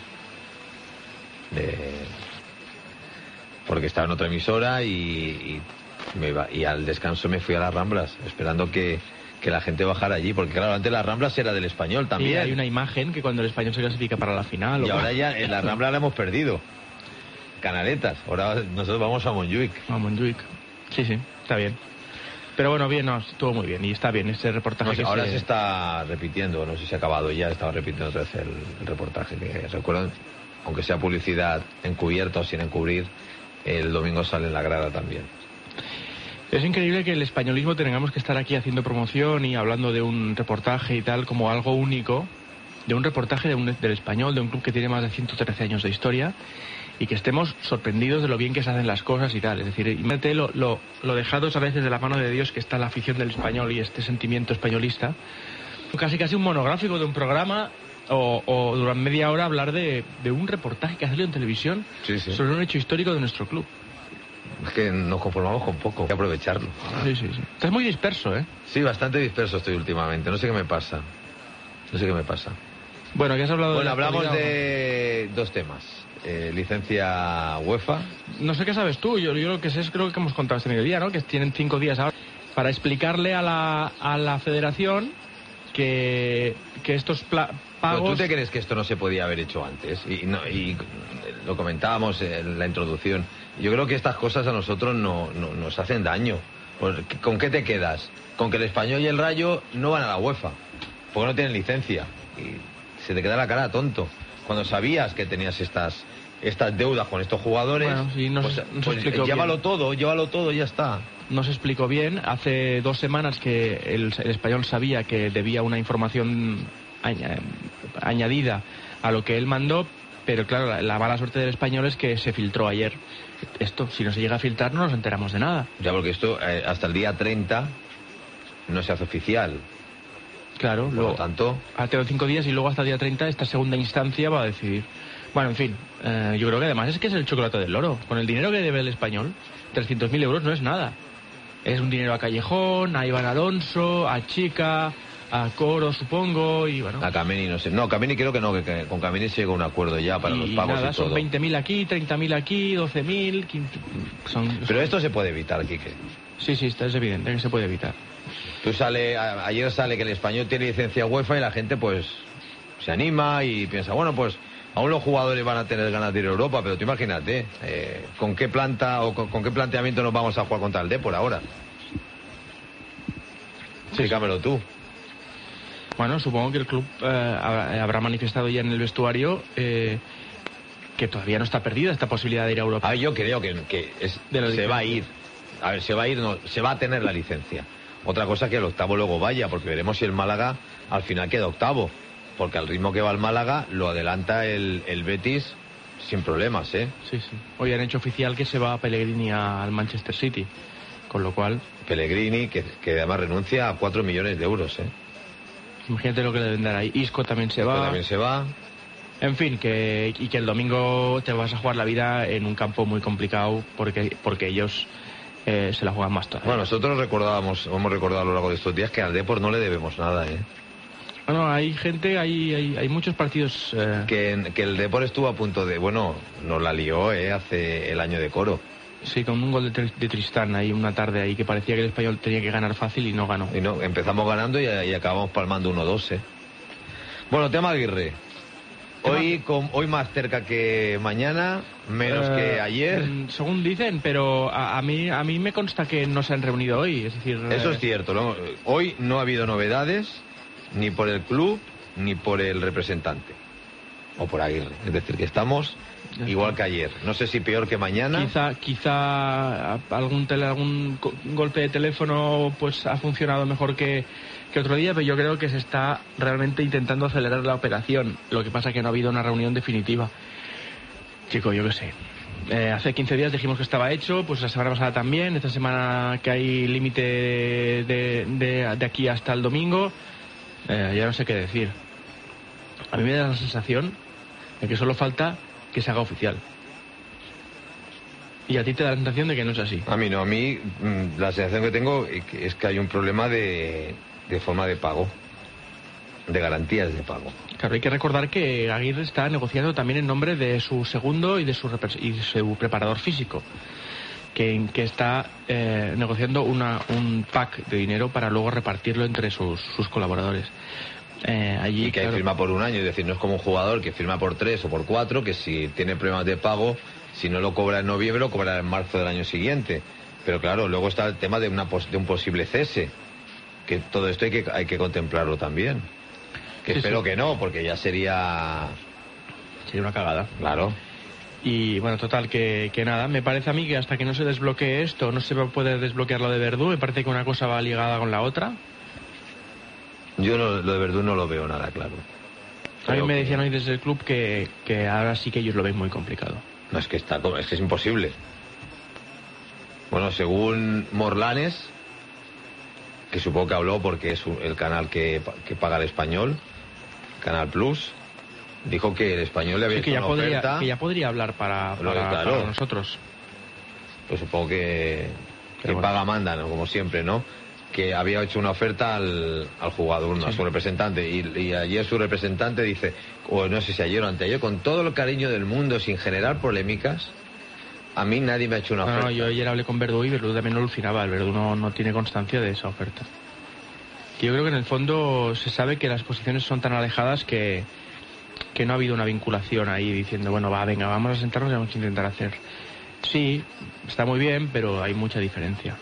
De... Porque estaba en otra emisora y, y, me iba, y al descanso me fui a las Ramblas, esperando que... que la gente bajara allí, porque claro, antes las Ramblas era del Español también. Sí, hay una imagen que cuando el Español se clasifica para la final... Y ahora ya en la Rambla la hemos perdido. Canaletas, ahora nosotros vamos a Montjuic. A Montjuic, sí, sí, está bien. Pero bueno, bien, no, estuvo muy bien y está bien ese reportaje. No sé, que ahora se... se está repitiendo, no sé si ha acabado ya, estaba repitiendo otra vez el, el reportaje. Que recuerdan, aunque sea publicidad encubierta o sin encubrir, el domingo sale en la grada también. Es increíble que el españolismo tengamos que estar aquí haciendo promoción y hablando de un reportaje y tal como algo único, de un reportaje de un, del Español, de un club que tiene más de ciento trece años de historia, y que estemos sorprendidos de lo bien que se hacen las cosas y tal. Es decir, imagínate lo, lo, lo dejados a veces de la mano de Dios que está la afición del Español y este sentimiento españolista. Casi casi un monográfico de un programa o, o durante media hora hablar de, de un reportaje que ha salido en televisión sí, sí. sobre un hecho histórico de nuestro club. Es que nos conformamos con poco, hay que aprovecharlo. Sí, sí, sí. Estás muy disperso, ¿eh? Sí, bastante disperso estoy últimamente, no sé qué me pasa. No sé qué me pasa. Bueno, ¿qué has hablado? Bueno, de hablamos de dos temas. Eh, licencia UEFA. No sé qué sabes tú, yo, yo lo que sé es creo que hemos contado este mediodía, ¿no? Que tienen cinco días ahora para explicarle a la, a la federación que, que estos pla- pagos... ¿Pero tú te crees que esto no se podía haber hecho antes? Y, no, y lo comentábamos en la introducción. Yo creo que estas cosas a nosotros no, no nos hacen daño. ¿Con qué te quedas? Con que el Español y el Rayo no van a la UEFA, porque no tienen licencia. Y se te queda la cara tonto. Cuando sabías que tenías estas estas deudas con estos jugadores, bueno, sí, no pues, se, no pues se llévalo bien. todo, llévalo todo y ya está. No se explicó bien. Hace dos semanas que el, el Español sabía que debía una información añ- añadida a lo que él mandó, pero claro, la, la mala suerte del Español es que se filtró ayer. Esto, si no se llega a filtrar, no nos enteramos de nada. Ya, porque esto eh, hasta el día treinta no se hace oficial. Claro, por luego, lo tanto... Hace cinco días y luego hasta el día treinta esta segunda instancia va a decidir. Bueno, en fin, eh, yo creo que además es que es el chocolate del loro. Con el dinero que debe el Español, trescientos mil euros no es nada. Es un dinero a Callejón, a Iván Alonso, a Chica, a Coro, supongo, y bueno... A Kameni no sé. No, Kameni creo que no, que, que con Kameni se llega a un acuerdo ya para y los pagos nada, y todo. son veinte mil aquí, treinta mil aquí, doce mil... Son... Pero esto se puede evitar, Quique. Sí, sí, esto es evidente que se puede evitar. Tú sale, a, ayer sale que el Español tiene licencia UEFA y la gente pues se anima y piensa, bueno, pues aún los jugadores van a tener ganas de ir a Europa, pero tú imagínate, eh, ¿con qué planta o con, con qué planteamiento nos vamos a jugar contra el Depor ahora? Sí. Explícamelo tú. Bueno, supongo que el club eh, habrá manifestado ya en el vestuario eh, que todavía no está perdida esta posibilidad de ir a Europa. Ah, yo creo que, que es, se va a ir. A ver, se va a ir, no, se va a tener la licencia. Otra cosa que el octavo luego vaya, porque veremos si el Málaga al final queda octavo. Porque al ritmo que va el Málaga lo adelanta el, el Betis sin problemas, ¿eh? Sí, sí. Hoy han hecho oficial que se va Pellegrini al Manchester City. Con lo cual... Pellegrini, que, que además renuncia a cuatro millones de euros, ¿eh? Imagínate lo que le deben dar ahí. Isco también se Isco va. también se va. En fin, que, y que el domingo te vas a jugar la vida en un campo muy complicado porque, porque ellos... Eh, se la juegan más todavía. Bueno, nosotros recordábamos, hemos recordado a lo largo de estos días que al Depor no le debemos nada, ¿eh? Bueno, hay gente, hay, hay, hay muchos partidos... Eh... Que, que el Depor estuvo a punto de... Bueno, nos la lió, ¿eh? Hace el año de Coro. Sí, con un gol de, de Tristán ahí una tarde ahí que parecía que el Español tenía que ganar fácil y no ganó. Y no, empezamos ganando y, y acabamos palmando uno dos, ¿eh? Bueno, tema Aguirre. Hoy, con, hoy más cerca que mañana, menos eh, que ayer. Según dicen, pero a, a mí a mí me consta que no se han reunido hoy. Es decir, eso eh... es cierto, ¿no? Hoy no ha habido novedades, ni por el club, ni por el representante. O por Aguirre. Es decir, que estamos igual que ayer. No sé si peor que mañana. Quizá, quizá algún, tele, algún golpe de teléfono pues ha funcionado mejor que... que otro día, pero yo creo que se está realmente intentando acelerar la operación. Lo que pasa es que no ha habido una reunión definitiva. Chico, yo qué sé. Eh, hace quince días dijimos que estaba hecho, pues la semana pasada también. Esta semana que hay límite de, de, de aquí hasta el domingo, eh, ya no sé qué decir. A mí me da la sensación de que solo falta que se haga oficial. Y a ti te da la sensación de que no es así. A mí no, a mí la sensación que tengo es que hay un problema de... de forma de pago, de garantías de pago. Claro, hay que recordar que Aguirre está negociando también en nombre de su segundo y de su, y de su preparador físico, que, que está eh, negociando una, un pack de dinero para luego repartirlo entre sus, sus colaboradores. Eh, allí, y que claro, firma por un año, es decir, no es como un jugador que firma por tres o por cuatro, que si tiene problemas de pago, si no lo cobra en noviembre, lo cobrará en marzo del año siguiente. Pero claro, luego está el tema de, una, de un posible cese, que todo esto hay que, hay que contemplarlo también. Que sí, espero sí. que no, porque ya sería... Sería una cagada. Claro. Y bueno, total, que, que nada, me parece a mí que hasta que no se desbloquee esto, no se va a poder desbloquear lo de Verdú, me parece que una cosa va ligada con la otra. Yo no, lo de Verdú no lo veo nada claro. A mí Creo me que- decían hoy desde el club que, que ahora sí que ellos lo ven muy complicado. No, es que está, es que es imposible. Bueno, según Morlanes, que supongo que habló porque es el canal que, que paga el Español, Canal Plus, dijo que el Español le había Sí, que, hecho ya una podría, oferta. que ya podría hablar para, Pero para, claro. para nosotros. Pues supongo que, que bueno. paga manda, ¿no? Como siempre, ¿no? Que había hecho una oferta al, al jugador, ¿no? A Sí. su representante. Y, y ayer su representante dice, o no sé si ayer o anteayer, con todo el cariño del mundo, sin generar polémicas, a mí nadie me ha hecho una No, oferta. no, yo ayer hablé con Verdú y Verdú también lo alucinaba. El Verdú no, no tiene constancia de esa oferta. Que yo creo que en el fondo se sabe que las posiciones son tan alejadas que, que no ha habido una vinculación ahí diciendo, bueno, va, venga, vamos a sentarnos y vamos a intentar hacer. Sí, está muy bien, pero hay mucha diferencia.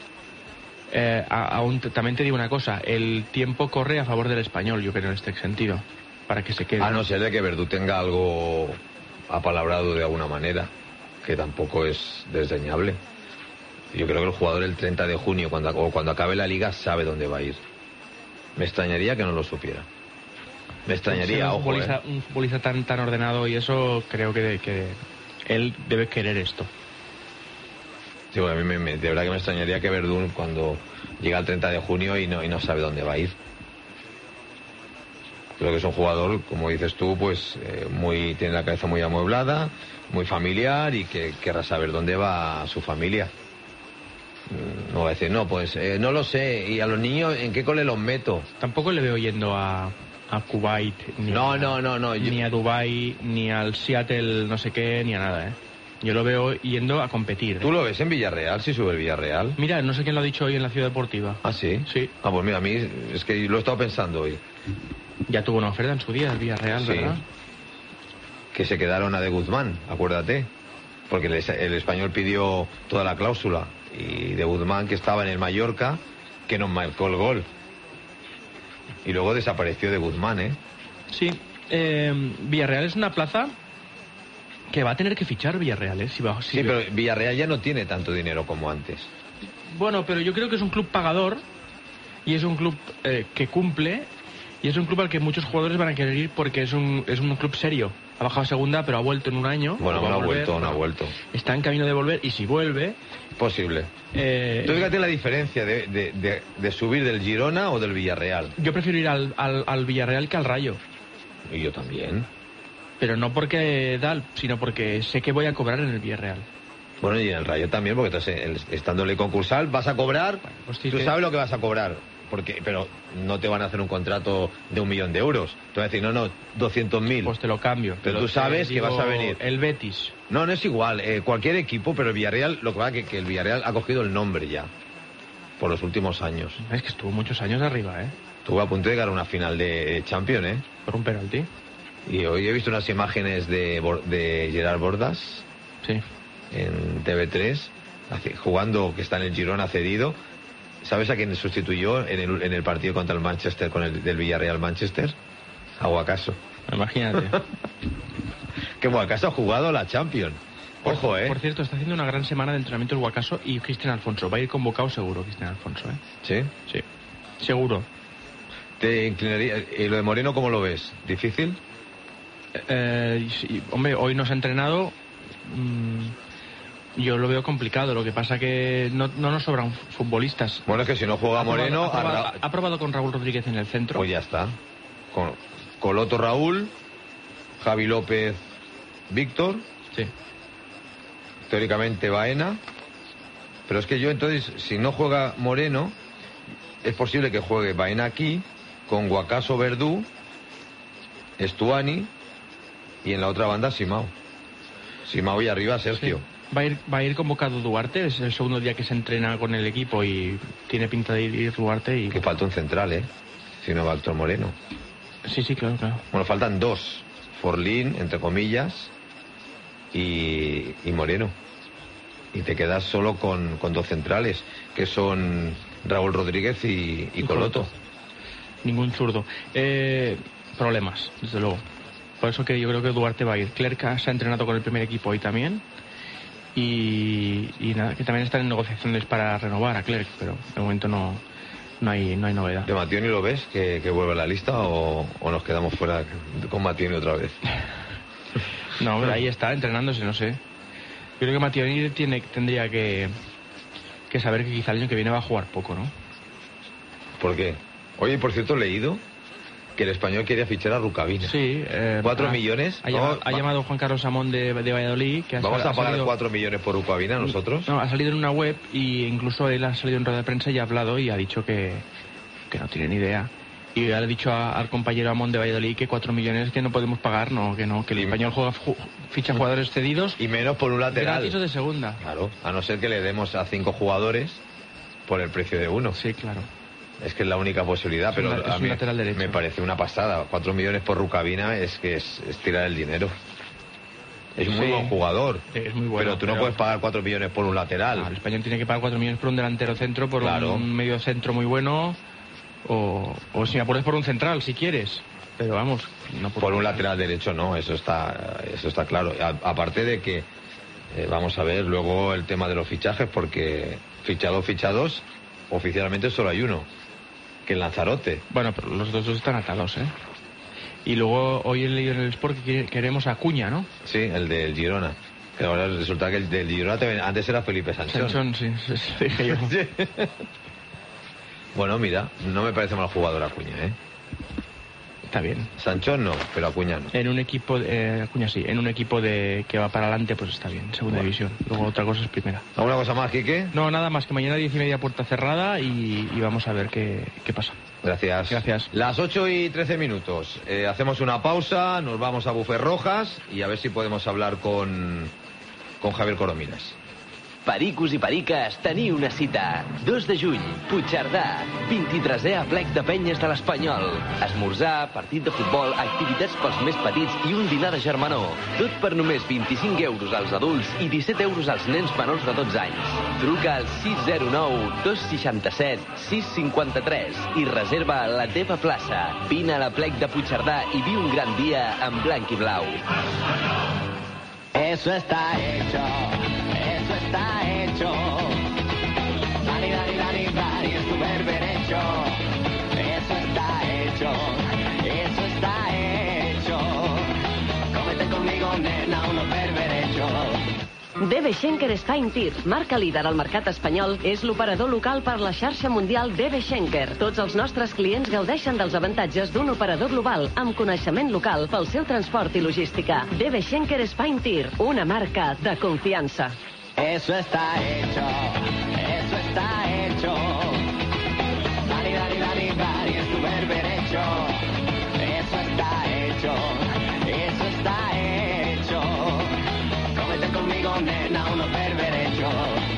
Eh, a- aún t- también te digo una cosa, el tiempo corre a favor del Español, yo creo, en este sentido, para que se quede. A no ser de que Verdú tenga algo apalabrado de alguna manera, que tampoco es desdeñable. Yo creo que el jugador el treinta de junio, cuando, o cuando acabe la liga, sabe dónde va a ir. Me extrañaría que no lo supiera. Me extrañaría, Siendo un ojo, futbolista, ¿eh? un futbolista tan, tan ordenado y eso, creo que, que él debe querer esto. Sí, bueno, a mí me, me- de verdad que me extrañaría que Verdún cuando llega el treinta de junio y no, y no sabe dónde va a ir. Creo que es un jugador, como dices tú, pues eh, muy tiene la cabeza muy amueblada, muy familiar y que querrá saber dónde va su familia. Mm, No va a decir, no, pues eh, no lo sé. ¿Y a los niños en qué cole los meto? Tampoco le veo yendo a, a Kuwait, ni, No, a, no, no, no. yo- ni a Dubai, ni al Seattle, no sé qué, ni a nada, ¿eh? Yo lo veo yendo a competir. ¿eh? ¿Tú lo ves en Villarreal, si sube el Villarreal? Mira, no sé quién lo ha dicho hoy en la Ciudad Deportiva. Ah, sí. Sí. Ah, pues mira, a mí es que lo he estado pensando hoy. Ya tuvo una oferta en su día, el Villarreal, Sí. ¿verdad? Que se quedaron a de Guzmán, acuérdate. Porque el, el español pidió toda la cláusula. Y de Guzmán, que estaba en el Mallorca, que nos marcó el gol. Y luego desapareció de Guzmán, ¿eh? Sí. Eh, Villarreal es una plaza que va a tener que fichar Villarreal, ¿eh? Si va, si Sí, pero Villarreal ya no tiene tanto dinero como antes. Bueno, pero yo creo que es un club pagador y es un club eh, que cumple y es un club al que muchos jugadores van a querer ir porque es un, es un club serio. Ha bajado a segunda, pero ha vuelto en un año. Bueno, va no a ha volver. vuelto, no ha vuelto. Está en camino de volver y si vuelve... Posible. eh, Tú fíjate la diferencia de, de- de- de subir del Girona o del Villarreal. yo prefiero ir al, al, al Villarreal que al Rayo. Y yo también. Pero no porque tal, sino porque sé que voy a cobrar en el Villarreal. Bueno, y en el Rayo también, porque entonces, el- estando en el concursal, vas a cobrar, pues sí tú que- sabes lo que vas a cobrar, porque pero no te van a hacer un contrato de un millón de euros. Te van a decir, no, no, doscientos mil. Pues te lo cambio. Pero Te tú lo- sabes te que digo, vas a venir. El Betis. No, no es igual, eh, cualquier equipo, pero el Villarreal, lo que pasa es que, que el Villarreal ha cogido el nombre ya, por los últimos años. Es que estuvo muchos años arriba, ¿eh? Estuvo a punto de llegar a una final de Champions, ¿eh? Por un penalti. Y hoy he visto unas imágenes de, Bor- de Gerard Bordas Sí. en T V tres, hace- jugando, que está en el Girona cedido. ¿Sabes a quién sustituyó en el, en el partido contra el Manchester, con el del Villarreal Manchester? A Guacaso. Imagínate. Que Guacaso ha jugado la Champions. Ojo, ¿eh? Por cierto, está haciendo una gran semana de entrenamiento el Guacaso y Cristian Alfonso. Va a ir convocado seguro, Cristian Alfonso, ¿eh? ¿Sí? Sí. Seguro. ¿Te inclinaría? ¿Y lo de Moreno cómo lo ves? ¿Difícil? Eh, y sí, hombre, hoy nos ha entrenado. mm, yo lo veo complicado. Lo que pasa que no, no nos sobran futbolistas. Bueno, es que si no juega Ha probado- Moreno, ha probado, habrá- ha probado con Raúl Rodríguez en el centro. pues ya está. Con Coloto Raúl, Javi López Víctor, Sí. teóricamente Baena. Pero es que yo entonces, si no juega Moreno, es posible que juegue Baena aquí, con Guacaso Verdú, Estuani y en la otra banda Simao. Simao y arriba Sergio. Sí. Va a ir, va a ir convocado Duarte. Es el segundo día que se entrena con el equipo y tiene pinta de ir Duarte. Y... Que falta un central, ¿eh? Si no va Héctor Moreno. Sí, sí, claro, claro. Bueno, faltan dos. Forlín, entre comillas, y, y Moreno. Y te quedas solo con, con dos centrales, que son Raúl Rodríguez y, y Y Coloto. Coloto. Ningún zurdo. Eh, problemas, desde luego. Por eso que yo creo que Duarte va a ir. Clerca se ha entrenado con el primer equipo hoy también. Y, y nada, que también están en negociaciones para renovar a Clerc, pero de momento no, no hay, no hay novedad. ¿De Mattioni lo ves que, que vuelve a la lista o, o nos quedamos fuera con Mattioni otra vez? No, hombre, ahí está, entrenándose, no sé. Yo creo que Mattioni tiene, tendría que, que saber que quizá el año que viene va a jugar poco, ¿no? ¿Por qué? Oye, por cierto, he leído que el Español quería fichar a Rukavina. Sí. Eh, ¿Cuatro ha, millones? Ha, llamado, ha llamado Juan Carlos Samón de, de Valladolid. Que ha ¿Vamos sal, a pagar salido, cuatro millones por Rukavina nosotros? No, ha salido en una web y incluso él ha salido en rueda de prensa y ha hablado y ha dicho que, que no tiene ni idea. Y le ha dicho a, al compañero Amón de Valladolid que cuatro millones que no podemos pagar, no, que no, que el y Español juega, ju, ficha jugadores cedidos. Y menos por un lateral. Gratis o de segunda. Claro, a no ser que le demos a cinco jugadores por el precio de uno. Sí, claro. Es que es la única posibilidad, es pero una, a mí me parece una pasada. Cuatro millones por Rukavina es que es, es tirar el dinero. Es muy sí, buen jugador, es muy bueno, pero tú no pero... puedes pagar cuatro millones por un lateral. No, el Español tiene que pagar cuatro millones por un delantero centro, por claro. un medio centro muy bueno, o, o si me apuras por un central, si quieres. Pero vamos, no por, por un lateral derecho no, eso está, eso está claro. A, aparte de que, eh, vamos a ver luego el tema de los fichajes, porque fichados, fichados, oficialmente solo hay uno. Que el Lanzarote. Bueno, pero los dos están atados, ¿eh? Y luego hoy he leído en el Sport que queremos a Acuña, ¿no? Sí, el del Girona. Que ahora resulta que el del Girona antes era Felipe Sanchón. Sanchón, sí, sí, sí, dije yo. Bueno, mira, no me parece mal jugador Acuña, ¿eh? Está bien. Sanchón no, pero Acuña no. En un equipo, eh, Acuña sí, en un equipo de que va para adelante, pues está bien, segunda bueno. división. Luego otra cosa es primera. ¿Alguna cosa más, Quique? No, nada más, que mañana diez y media puerta cerrada y, y vamos a ver qué, qué pasa. Gracias. Gracias. Las ocho y trece minutos. Eh, hacemos una pausa, nos vamos a Buffet Rojas y a ver si podemos hablar con, con Javier Corominas. Pericos i periques, teniu una cita. dos de juny, Puigcerdà, vint-i-tresè aplec de penyes de l'Espanyol. Esmorzar, partit de futbol, activitats pels més petits i un dinar de germanor. Tot per només vint-i-cinc euros als adults i disset euros als nens menors de dotze anys. Truca al sis zero nou, dos sis set, sis cinc tres i reserva la teva plaça. Vine a l'aplec de Puigcerdà i viu un gran dia en blanc i blau. Eso está hecho, eso está hecho. Dani, Dani, Dani, Dani, es tu berberecho. Eso está hecho, eso está hecho. Cómete conmigo, nena, unos berberechos. D B Schenker Spine Tir, marca líder al mercat espanyol, és l'operador local per la xarxa mundial D B Schenker. Tots els nostres clients gaudeixen dels avantatges d'un operador global amb coneixement local pel seu transport i logística. D B Schenker Spine Tir, una marca de confiança. Eso está hecho, eso está hecho. Dani, Dani, Dani, Dani, es tu berberecho. Eso está hecho, eso está hecho. Cómete conmigo, nena, unos berberechos.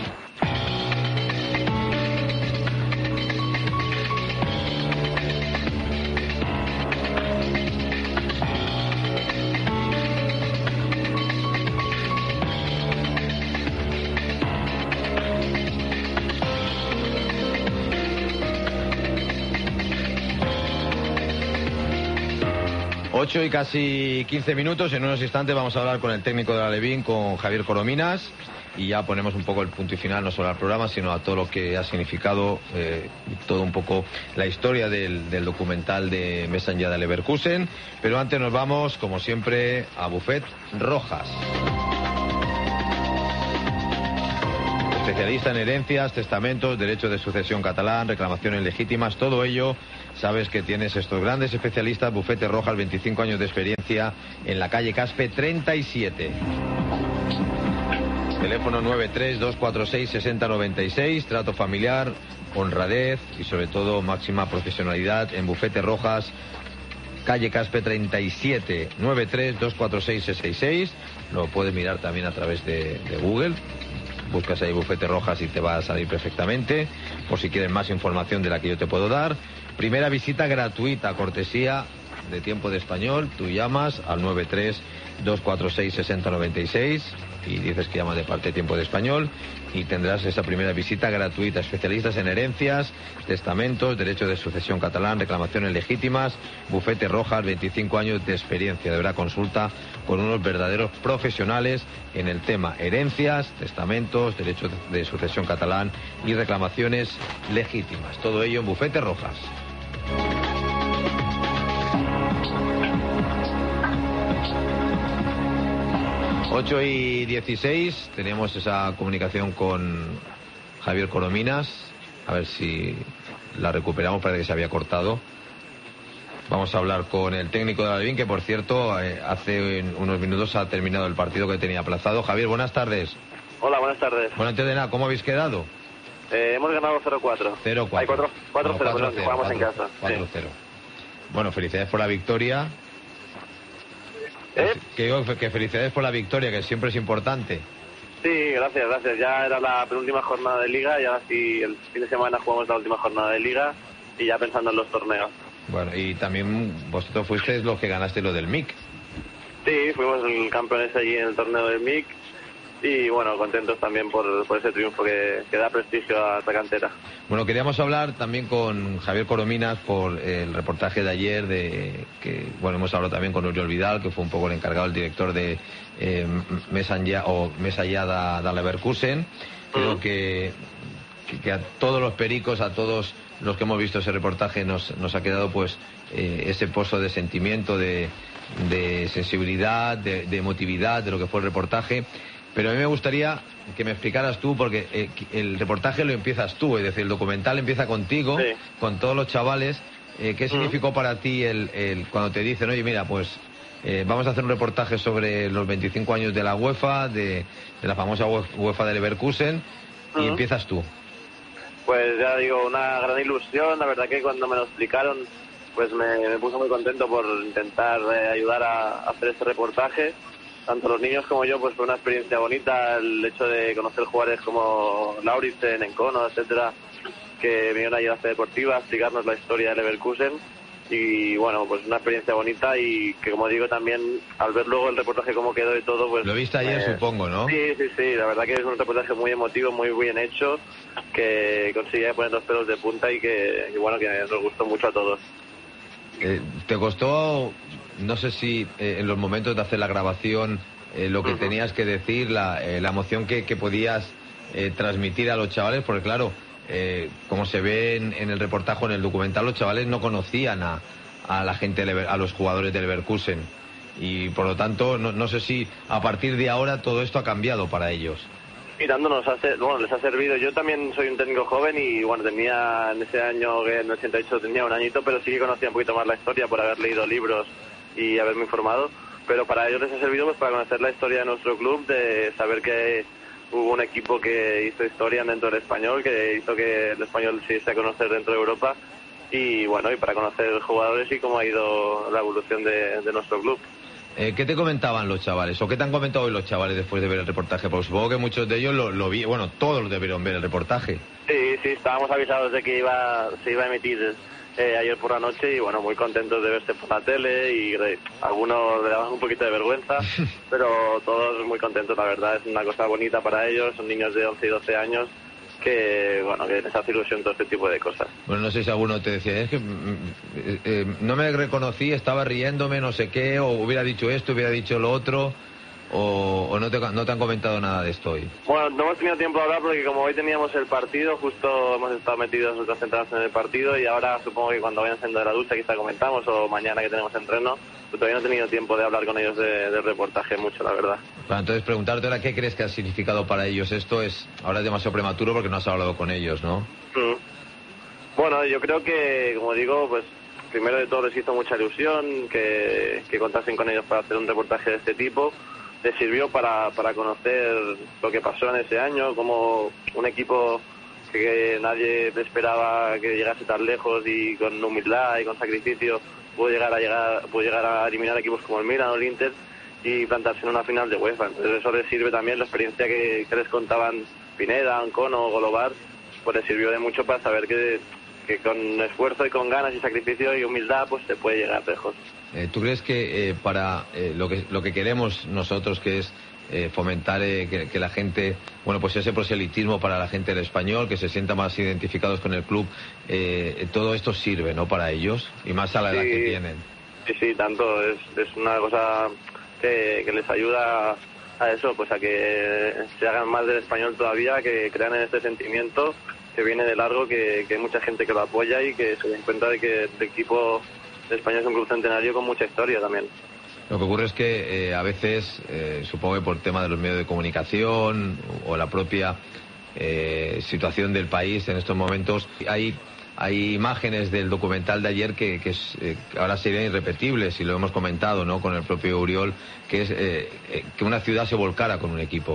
ocho y casi quince minutos. En unos instantes vamos a hablar con el técnico de la Alevín, con Javier Corominas, y ya ponemos un poco el punto y final, no solo al programa, sino a todo lo que ha significado, eh, todo un poco la historia del, del documental de Messenger de Leverkusen. Pero antes nos vamos, como siempre, a Buffet Rojas. Especialista en herencias, testamentos, derecho de sucesión catalán, reclamaciones legítimas, todo ello. Sabes que tienes estos grandes especialistas. Bufete Rojas, veinticinco años de experiencia en la calle Caspe treinta y siete. Teléfono nueve tres dos cuatro seis seis cero nueve seis. Trato familiar, honradez y sobre todo máxima profesionalidad en Bufete Rojas, calle Caspe treinta y siete. Nueve tres dos cuatro seis seis seis seis. Lo puedes mirar también a través de, de Google. Buscas ahí Bufete Rojas y te va a salir perfectamente, por si quieres más información de la que yo te puedo dar. Primera visita gratuita, cortesía de Tiempo de Español, tú llamas al nueve tres dos cuatro seis seis cero nueve seis y dices que llamas de parte de Tiempo de Español y tendrás esa primera visita gratuita. Especialistas en herencias, testamentos, derecho de sucesión catalán, reclamaciones legítimas, Bufete Rojas, veinticinco años de experiencia. De verdad, consulta con unos verdaderos profesionales en el tema herencias, testamentos, derecho de sucesión catalán y reclamaciones legítimas. Todo ello en Bufete Rojas. ocho y dieciséis, tenemos esa comunicación con Javier Corominas, a ver si la recuperamos, parece que se había cortado. Vamos a hablar con el técnico de Alvin, que por cierto, eh, hace unos minutos ha terminado el partido que tenía aplazado. Javier, buenas tardes. Hola, buenas tardes. Bueno, antes de nada, ¿cómo habéis quedado? Eh, hemos ganado cero cuatro. cero cuatro. cuatro cero, perdón, jugamos en casa. cuatro cero. Sí. Bueno, felicidades por la victoria. ¿Eh? Que digo que felicidades por la victoria, que siempre es importante. Sí, gracias, gracias. Ya era la penúltima jornada de Liga y ahora sí, el fin de semana jugamos la última jornada de Liga y ya pensando en los torneos. Bueno, y también vosotros fuisteis los que ganaste lo del M I C. Sí, fuimos el campeones allí en el torneo del M I C y bueno, contentos también por, por ese triunfo que, que da prestigio a esta cantera. Bueno, queríamos hablar también con Javier Corominas por el reportaje de ayer, de que bueno, hemos hablado también con Oriol Vidal, que fue un poco el encargado, el director de eh, Mesa Allá o Mesa Allá da, da Leverkusen. Creo uh-huh. que, que, que a todos los pericos, a todos los que hemos visto ese reportaje nos, nos ha quedado pues eh, ese pozo de sentimiento, de, de sensibilidad, de, de emotividad de lo que fue el reportaje. Pero a mí me gustaría que me explicaras tú, porque eh, el reportaje lo empiezas tú, es decir, el documental empieza contigo, sí. con todos los chavales. Eh, ¿Qué significó uh-huh. para ti el, el cuando te dicen, oye, mira, pues eh, vamos a hacer un reportaje sobre los veinticinco años de la UEFA, de, de la famosa UEFA de Leverkusen, uh-huh. y empiezas tú? Pues ya digo, una gran ilusión. La verdad que cuando me lo explicaron, pues me, me puso muy contento por intentar eh, ayudar a, a hacer este reportaje. Tanto los niños como yo, pues fue una experiencia bonita el hecho de conocer jugadores como Lauritsen, Encono, etcétera, que vinieron allí a la Ciudad Deportiva a explicarnos la historia de Leverkusen. Y bueno, pues una experiencia bonita y que, como digo, también al ver luego el reportaje cómo quedó y todo, pues... Lo viste ayer, eh, supongo, ¿no? Sí, sí, sí, la verdad que es un reportaje muy emotivo, muy bien hecho, que consigue poner los pelos de punta y que, y bueno, que nos gustó mucho a todos. Eh, ¿Te costó, no sé si eh, en los momentos de hacer la grabación, eh, lo que uh-huh. tenías que decir, la, eh, la emoción que, que podías eh, transmitir a los chavales? Porque claro, eh, como se ve en, en el reportaje, en el documental, los chavales no conocían a, a la gente, a los jugadores del Leverkusen. Y por lo tanto, no, no sé si a partir de ahora todo esto ha cambiado para ellos. Mirándonos, hace, bueno, les ha servido. Yo también soy un técnico joven y bueno, tenía en ese año, en el ochenta y ocho tenía un añito, pero sí que conocía un poquito más la historia por haber leído libros y haberme informado. Pero para ellos les ha servido pues para conocer la historia de nuestro club, de saber que hubo un equipo que hizo historia dentro del Español, que hizo que el Español se diese a conocer dentro de Europa y bueno, y para conocer jugadores y cómo ha ido la evolución de, de nuestro club. Eh, ¿Qué te comentaban los chavales? ¿O qué te han comentado hoy los chavales después de ver el reportaje? Porque supongo que muchos de ellos lo, lo vi, bueno, todos debieron ver el reportaje. Sí, sí, estábamos avisados de que iba, se iba a emitir eh, ayer por la noche y bueno, muy contentos de verse por la tele y de, algunos le daban un poquito de vergüenza, pero todos muy contentos, la verdad, es una cosa bonita para ellos, son niños de once y doce años que bueno, que les hace ilusión todo este tipo de cosas. Bueno, no sé si alguno te decía, es que eh, eh, no me reconocí, estaba riéndome, no sé qué, o hubiera dicho esto, hubiera dicho lo otro, o, o no, te, no te han comentado nada de esto hoy. Bueno, no hemos tenido tiempo de hablar porque como hoy teníamos el partido, justo hemos estado metidos concentrados en el partido y ahora supongo que cuando vayan saliendo de la ducha quizá comentamos, o mañana que tenemos entreno, pero todavía no he tenido tiempo de hablar con ellos de, del reportaje mucho, la verdad. Bueno, entonces preguntarte ahora qué crees que ha significado para ellos esto. Es ahora es demasiado prematuro porque no has hablado con ellos, ¿no? Mm. Bueno, yo creo que, como digo, pues primero de todo les hizo mucha ilusión que, que contasen con ellos para hacer un reportaje de este tipo. Les sirvió para, para conocer lo que pasó en ese año, como un equipo que nadie esperaba que llegase tan lejos y con humildad y con sacrificio pudo llegar a llegar pudo llegar a eliminar equipos como el Milan o el Inter y plantarse en una final de UEFA. Entonces eso les sirve también, la experiencia que, que les contaban Pineda, Encono, Golobar, pues les sirvió de mucho para saber que, que con esfuerzo y con ganas y sacrificio y humildad pues se puede llegar lejos. Eh, ¿Tú crees que eh, para eh, lo que lo que queremos nosotros, que es eh, fomentar eh, que, que la gente, bueno, pues ese proselitismo para la gente del español, que se sienta más identificados con el club, eh, todo esto sirve, ¿no?, para ellos, y más a la edad Sí, que tienen? Sí, sí, tanto. Es, es una cosa que, que les ayuda a eso, pues a que se hagan más del español todavía, que crean en este sentimiento que viene de largo, que, que hay mucha gente que lo apoya y que se den cuenta de que el equipo de España es un club centenario con mucha historia también. Lo que ocurre es que eh, a veces, eh, supongo que por tema de los medios de comunicación o la propia eh, situación del país en estos momentos, hay, hay imágenes del documental de ayer que, que, es, eh, que ahora serían irrepetibles, y lo hemos comentado, ¿no?, con el propio Uriol, que es eh, eh, que una ciudad se volcara con un equipo.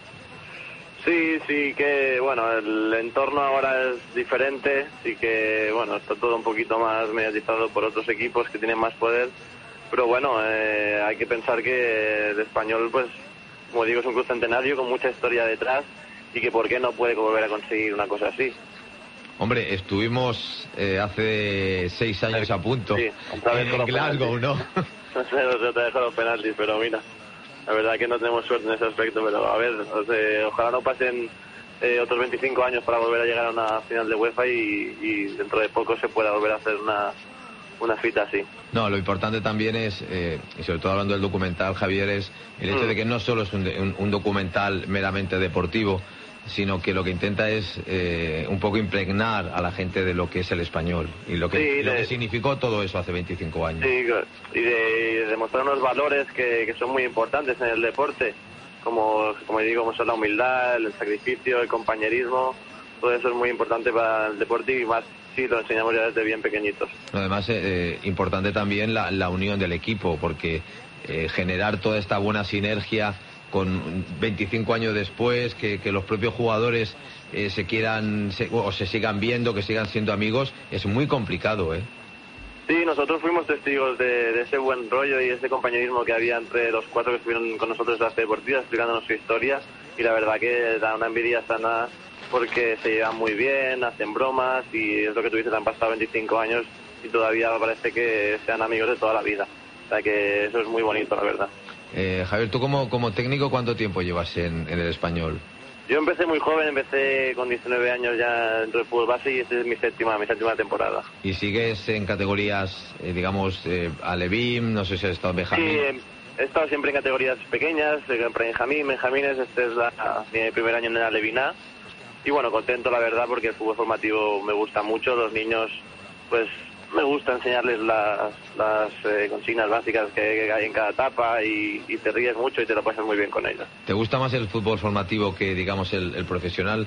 Sí, sí, que bueno, el entorno ahora es diferente, sí que bueno, está todo un poquito más mediatizado por otros equipos que tienen más poder, pero bueno, eh, hay que pensar que el Español, pues, como digo, es un club centenario con mucha historia detrás y que por qué no puede volver a conseguir una cosa así. Hombre, estuvimos eh, hace seis años a punto Sí, otra vez en con los Glasgow, ¿no? No sé, no sé, te dejo los penaltis, pero mira, la verdad que no tenemos suerte en ese aspecto, pero a ver, o sea, ojalá no pasen eh, otros veinticinco años para volver a llegar a una final de UEFA y, y dentro de poco se pueda volver a hacer una, una cita así. No, lo importante también es, eh, y sobre todo hablando del documental, Javier, es el hecho Mm. de que no solo es un, un, un documental meramente deportivo, sino que lo que intenta es eh, un poco impregnar a la gente de lo que es el español y lo que, Sí, lo de- que significó todo eso hace veinticinco años. Sí, y de, y de demostrar unos valores que, que son muy importantes en el deporte, como, como digo, como son la humildad, el sacrificio, el compañerismo, todo eso es muy importante para el deporte y más si lo enseñamos ya desde bien pequeñitos. Además, eh, eh, importante también la, la unión del equipo, porque eh, generar toda esta buena sinergia con veinticinco años después, que, que los propios jugadores eh, se quieran se, o se sigan viendo, que sigan siendo amigos, es muy complicado, ¿eh? Sí, nosotros fuimos testigos de, de ese buen rollo y ese compañerismo que había entre los cuatro que estuvieron con nosotros en las deportivas explicándonos su historia, y la verdad que da una envidia sana porque se llevan muy bien, hacen bromas y es lo que tú dices, han pasado veinticinco años y todavía parece que sean amigos de toda la vida. O sea que eso es muy bonito, la verdad. Eh, Javier, tú como, como técnico, ¿cuánto tiempo llevas en, en el Español? Yo empecé muy joven, empecé con diecinueve años ya dentro del fútbol base y esta es mi séptima, mi séptima temporada. ¿Y sigues en categorías, eh, digamos, eh, Alevín, no sé si has estado en Sí, Benjamín? eh, he estado siempre en categorías pequeñas, eh, Benjamín, Benjamines, este es la, mi primer año en la Aleviná. Y bueno, contento la verdad porque el fútbol formativo me gusta mucho, los niños pues me gusta enseñarles las, las eh, consignas básicas que, que hay en cada etapa y, y te ríes mucho y te lo pasas muy bien con ellos. ¿Te gusta más el fútbol formativo que, digamos, el, el profesional?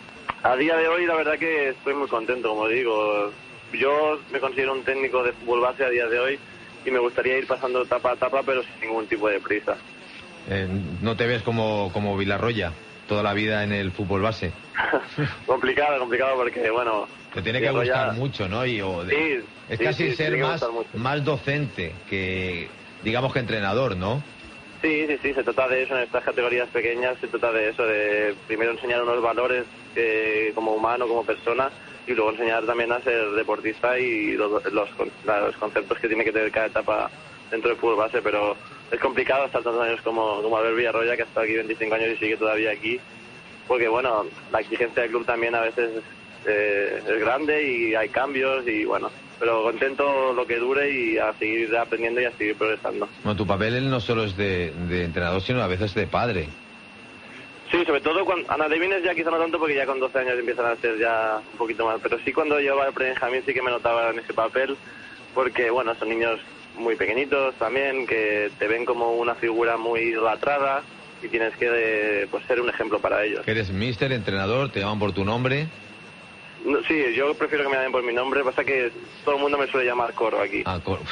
A día de hoy la verdad que estoy muy contento, como digo. Yo me considero un técnico de fútbol base a día de hoy y me gustaría ir pasando etapa a etapa pero sin ningún tipo de prisa. Eh, ¿No te ves como, como Vilarroya, toda la vida en el fútbol base? complicado, complicado porque bueno... Te tiene que Vilarroya- gustar mucho, ¿no? Y, o de- Sí, es sí, casi sí, ser tiene que más, gustar mucho. más docente que, digamos, que entrenador, ¿no? Sí, sí, sí, se trata de eso en estas categorías pequeñas, se trata de eso, de primero enseñar unos valores eh, como humano, como persona, y luego enseñar también a ser deportista y los, los, los conceptos que tiene que tener cada etapa dentro del fútbol base, pero es complicado estar tantos años como, como Albert Villarroya, que ha estado aquí veinticinco años y sigue todavía aquí, porque bueno, la exigencia del club también a veces eh, es grande y hay cambios y bueno, pero contento lo que dure y a seguir aprendiendo y a seguir progresando. Bueno, tu papel no solo es de, de entrenador, sino a veces de padre. Sí, sobre todo cuando Ana Levines ya quizá no tanto porque ya con doce años empiezan a ser ya un poquito más, pero sí cuando llevaba el pre-Benjamín sí que me notaba en ese papel porque bueno, son niños muy pequeñitos también que te ven como una figura muy idolatrada y tienes que pues ser un ejemplo para ellos. Que eres mister, entrenador, te llaman por tu nombre. No, sí, yo prefiero que me llamen por mi nombre, pasa que todo el mundo me suele llamar Coro aquí. Ah, Coro.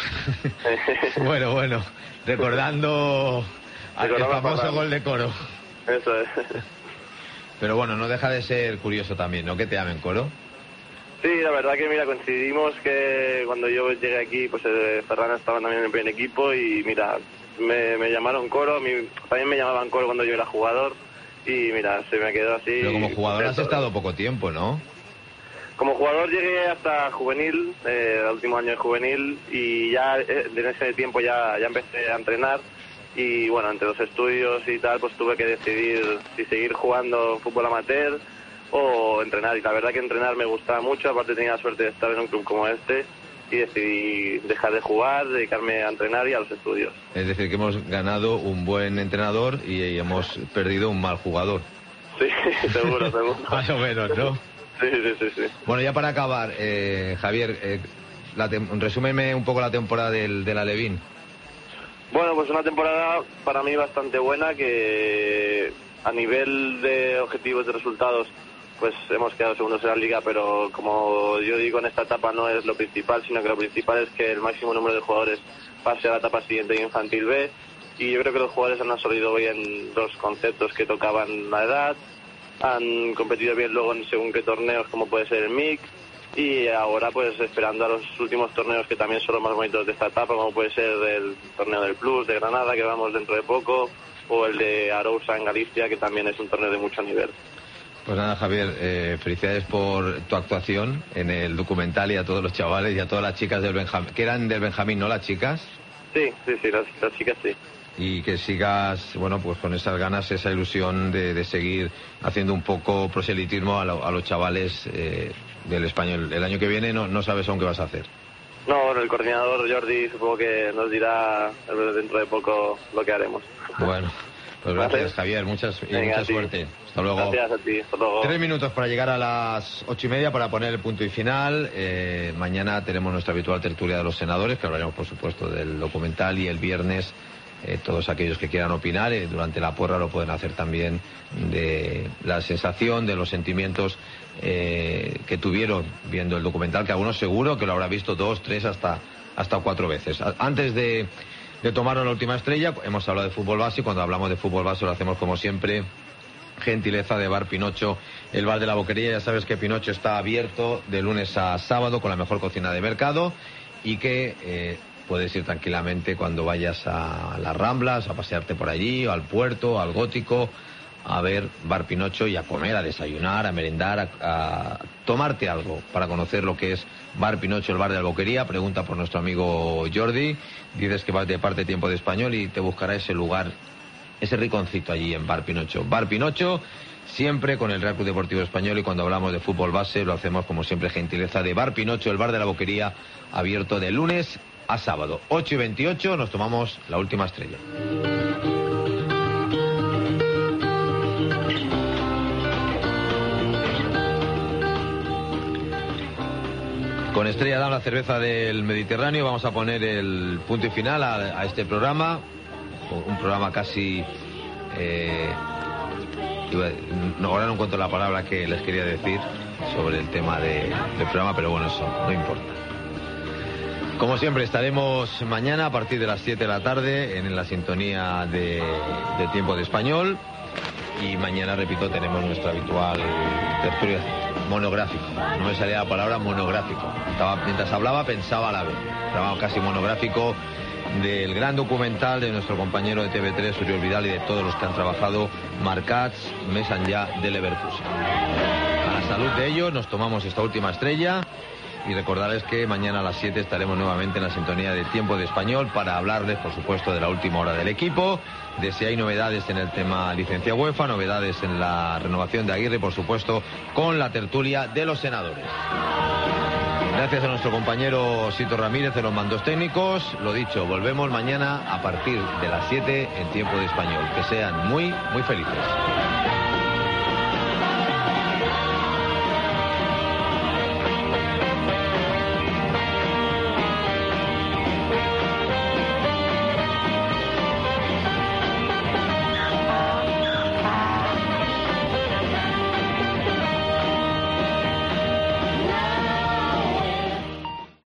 Bueno, bueno, recordando al el Recordaba famoso para- gol de Coro. Eso es. Pero bueno, no deja de ser curioso también, ¿no? Que te llamen Coro. Sí, la verdad que mira, coincidimos que cuando yo llegué aquí, pues eh, Ferran estaba también en el primer equipo y mira, me, me llamaron Coro, a mí, también me llamaban Coro cuando yo era jugador y mira, se me quedó así. Pero como jugador has contento. estado poco tiempo, ¿no? Como jugador llegué hasta juvenil, eh, el último año de juvenil, y ya eh, en ese tiempo ya, ya empecé a entrenar. Y bueno, entre los estudios y tal, pues tuve que decidir si seguir jugando fútbol amateur o entrenar. Y la verdad que entrenar me gustaba mucho, aparte tenía la suerte de estar en un club como este, y decidí dejar de jugar, dedicarme a entrenar y a los estudios. Es decir, que hemos ganado un buen entrenador y hemos perdido un mal jugador. Sí, seguro, seguro. Más o menos, ¿no? Sí, sí, sí, sí. Bueno, ya para acabar, eh, Javier, eh, la resúmeme un poco la temporada del, del Alevín. Bueno, pues una temporada para mí bastante buena, que a nivel de objetivos de resultados pues hemos quedado segundos en la liga, pero como yo digo, en esta etapa no es lo principal, sino que lo principal es que el máximo número de jugadores pase a la etapa siguiente de Infantil B, y yo creo que los jugadores han absorbido bien los conceptos que tocaban la edad, han competido bien luego en según qué torneos, como puede ser el M I C, y ahora pues esperando a los últimos torneos que también son los más bonitos de esta etapa, como puede ser el torneo del Plus de Granada, que vamos dentro de poco, o el de Arousa en Galicia, que también es un torneo de mucho nivel. Pues nada, Javier, eh, felicidades por tu actuación en el documental, y a todos los chavales y a todas las chicas del Benjamín, que eran del Benjamín, ¿no, las chicas? Sí, sí, sí, las, las chicas sí. Y que sigas, bueno, pues con esas ganas, esa ilusión de, de seguir haciendo un poco proselitismo a, lo, a los chavales eh, del español. El año que viene no, no sabes aún qué vas a hacer. No, el coordinador Jordi supongo que nos dirá dentro de poco lo que haremos. Bueno, pues gracias, Javier, muchas, y Venga, mucha suerte. Hasta luego. Gracias a ti, hasta luego. Tres minutos para llegar a las ocho y media para poner el punto y final. Eh, mañana tenemos nuestra habitual tertulia de los senadores, que hablaremos, por supuesto, del documental, y el viernes eh, todos aquellos que quieran opinar eh, durante la porra lo pueden hacer también, de la sensación, de los sentimientos eh, que tuvieron viendo el documental, que algunos seguro que lo habrá visto dos, tres, hasta, hasta cuatro veces. Antes de, de tomarnos la última estrella, hemos hablado de fútbol base, y cuando hablamos de fútbol base lo hacemos como siempre, gentileza de Bar Pinocho, el bar de la Boquería. Ya sabes que Pinocho está abierto de lunes a sábado con la mejor cocina de mercado, y que eh, puedes ir tranquilamente cuando vayas a las Ramblas, a pasearte por allí, o al puerto, al Gótico, a ver Bar Pinocho y a comer, a desayunar, a merendar, a, a tomarte algo para conocer lo que es Bar Pinocho, el bar de la Boquería. Pregunta por nuestro amigo Jordi, dices que vas de parte de Tiempo de Español y te buscará ese lugar, ese riconcito allí en Bar Pinocho. Bar Pinocho, siempre con el Real Club Deportivo Español, y cuando hablamos de fútbol base lo hacemos como siempre, gentileza de Bar Pinocho, el bar de la Boquería, abierto de lunes a sábado. ocho y veintiocho, nos tomamos la última estrella. Con Estrella Damm, la cerveza del Mediterráneo, vamos a poner el punto y final a, a este programa. Un programa casi... Eh, no, ahora no encuentro la palabra que les quería decir sobre el tema de, del programa, pero bueno, eso no importa. Como siempre, estaremos mañana a partir de las siete de la tarde en la sintonía de, de Tiempo de Español. Y mañana, repito, tenemos nuestro habitual tertulia monográfico. No me salía la palabra monográfico. Estaba, mientras hablaba pensaba a la vez. Trabajo casi monográfico del gran documental de nuestro compañero de T V tres, Uriol Vidal, y de todos los que han trabajado, Marcats, més enllà de Leverkusen. A la salud de ellos nos tomamos esta última estrella, y recordarles que mañana a las siete estaremos nuevamente en la sintonía de Tiempo de Español para hablarles, por supuesto, de la última hora del equipo, de si hay novedades en el tema licencia UEFA, novedades en la renovación de Aguirre, por supuesto, con la tertulia de los senadores. Gracias a nuestro compañero Sito Ramírez de los mandos técnicos. Lo dicho, volvemos mañana a partir de las siete en Tiempo de Español. Que sean muy, muy felices.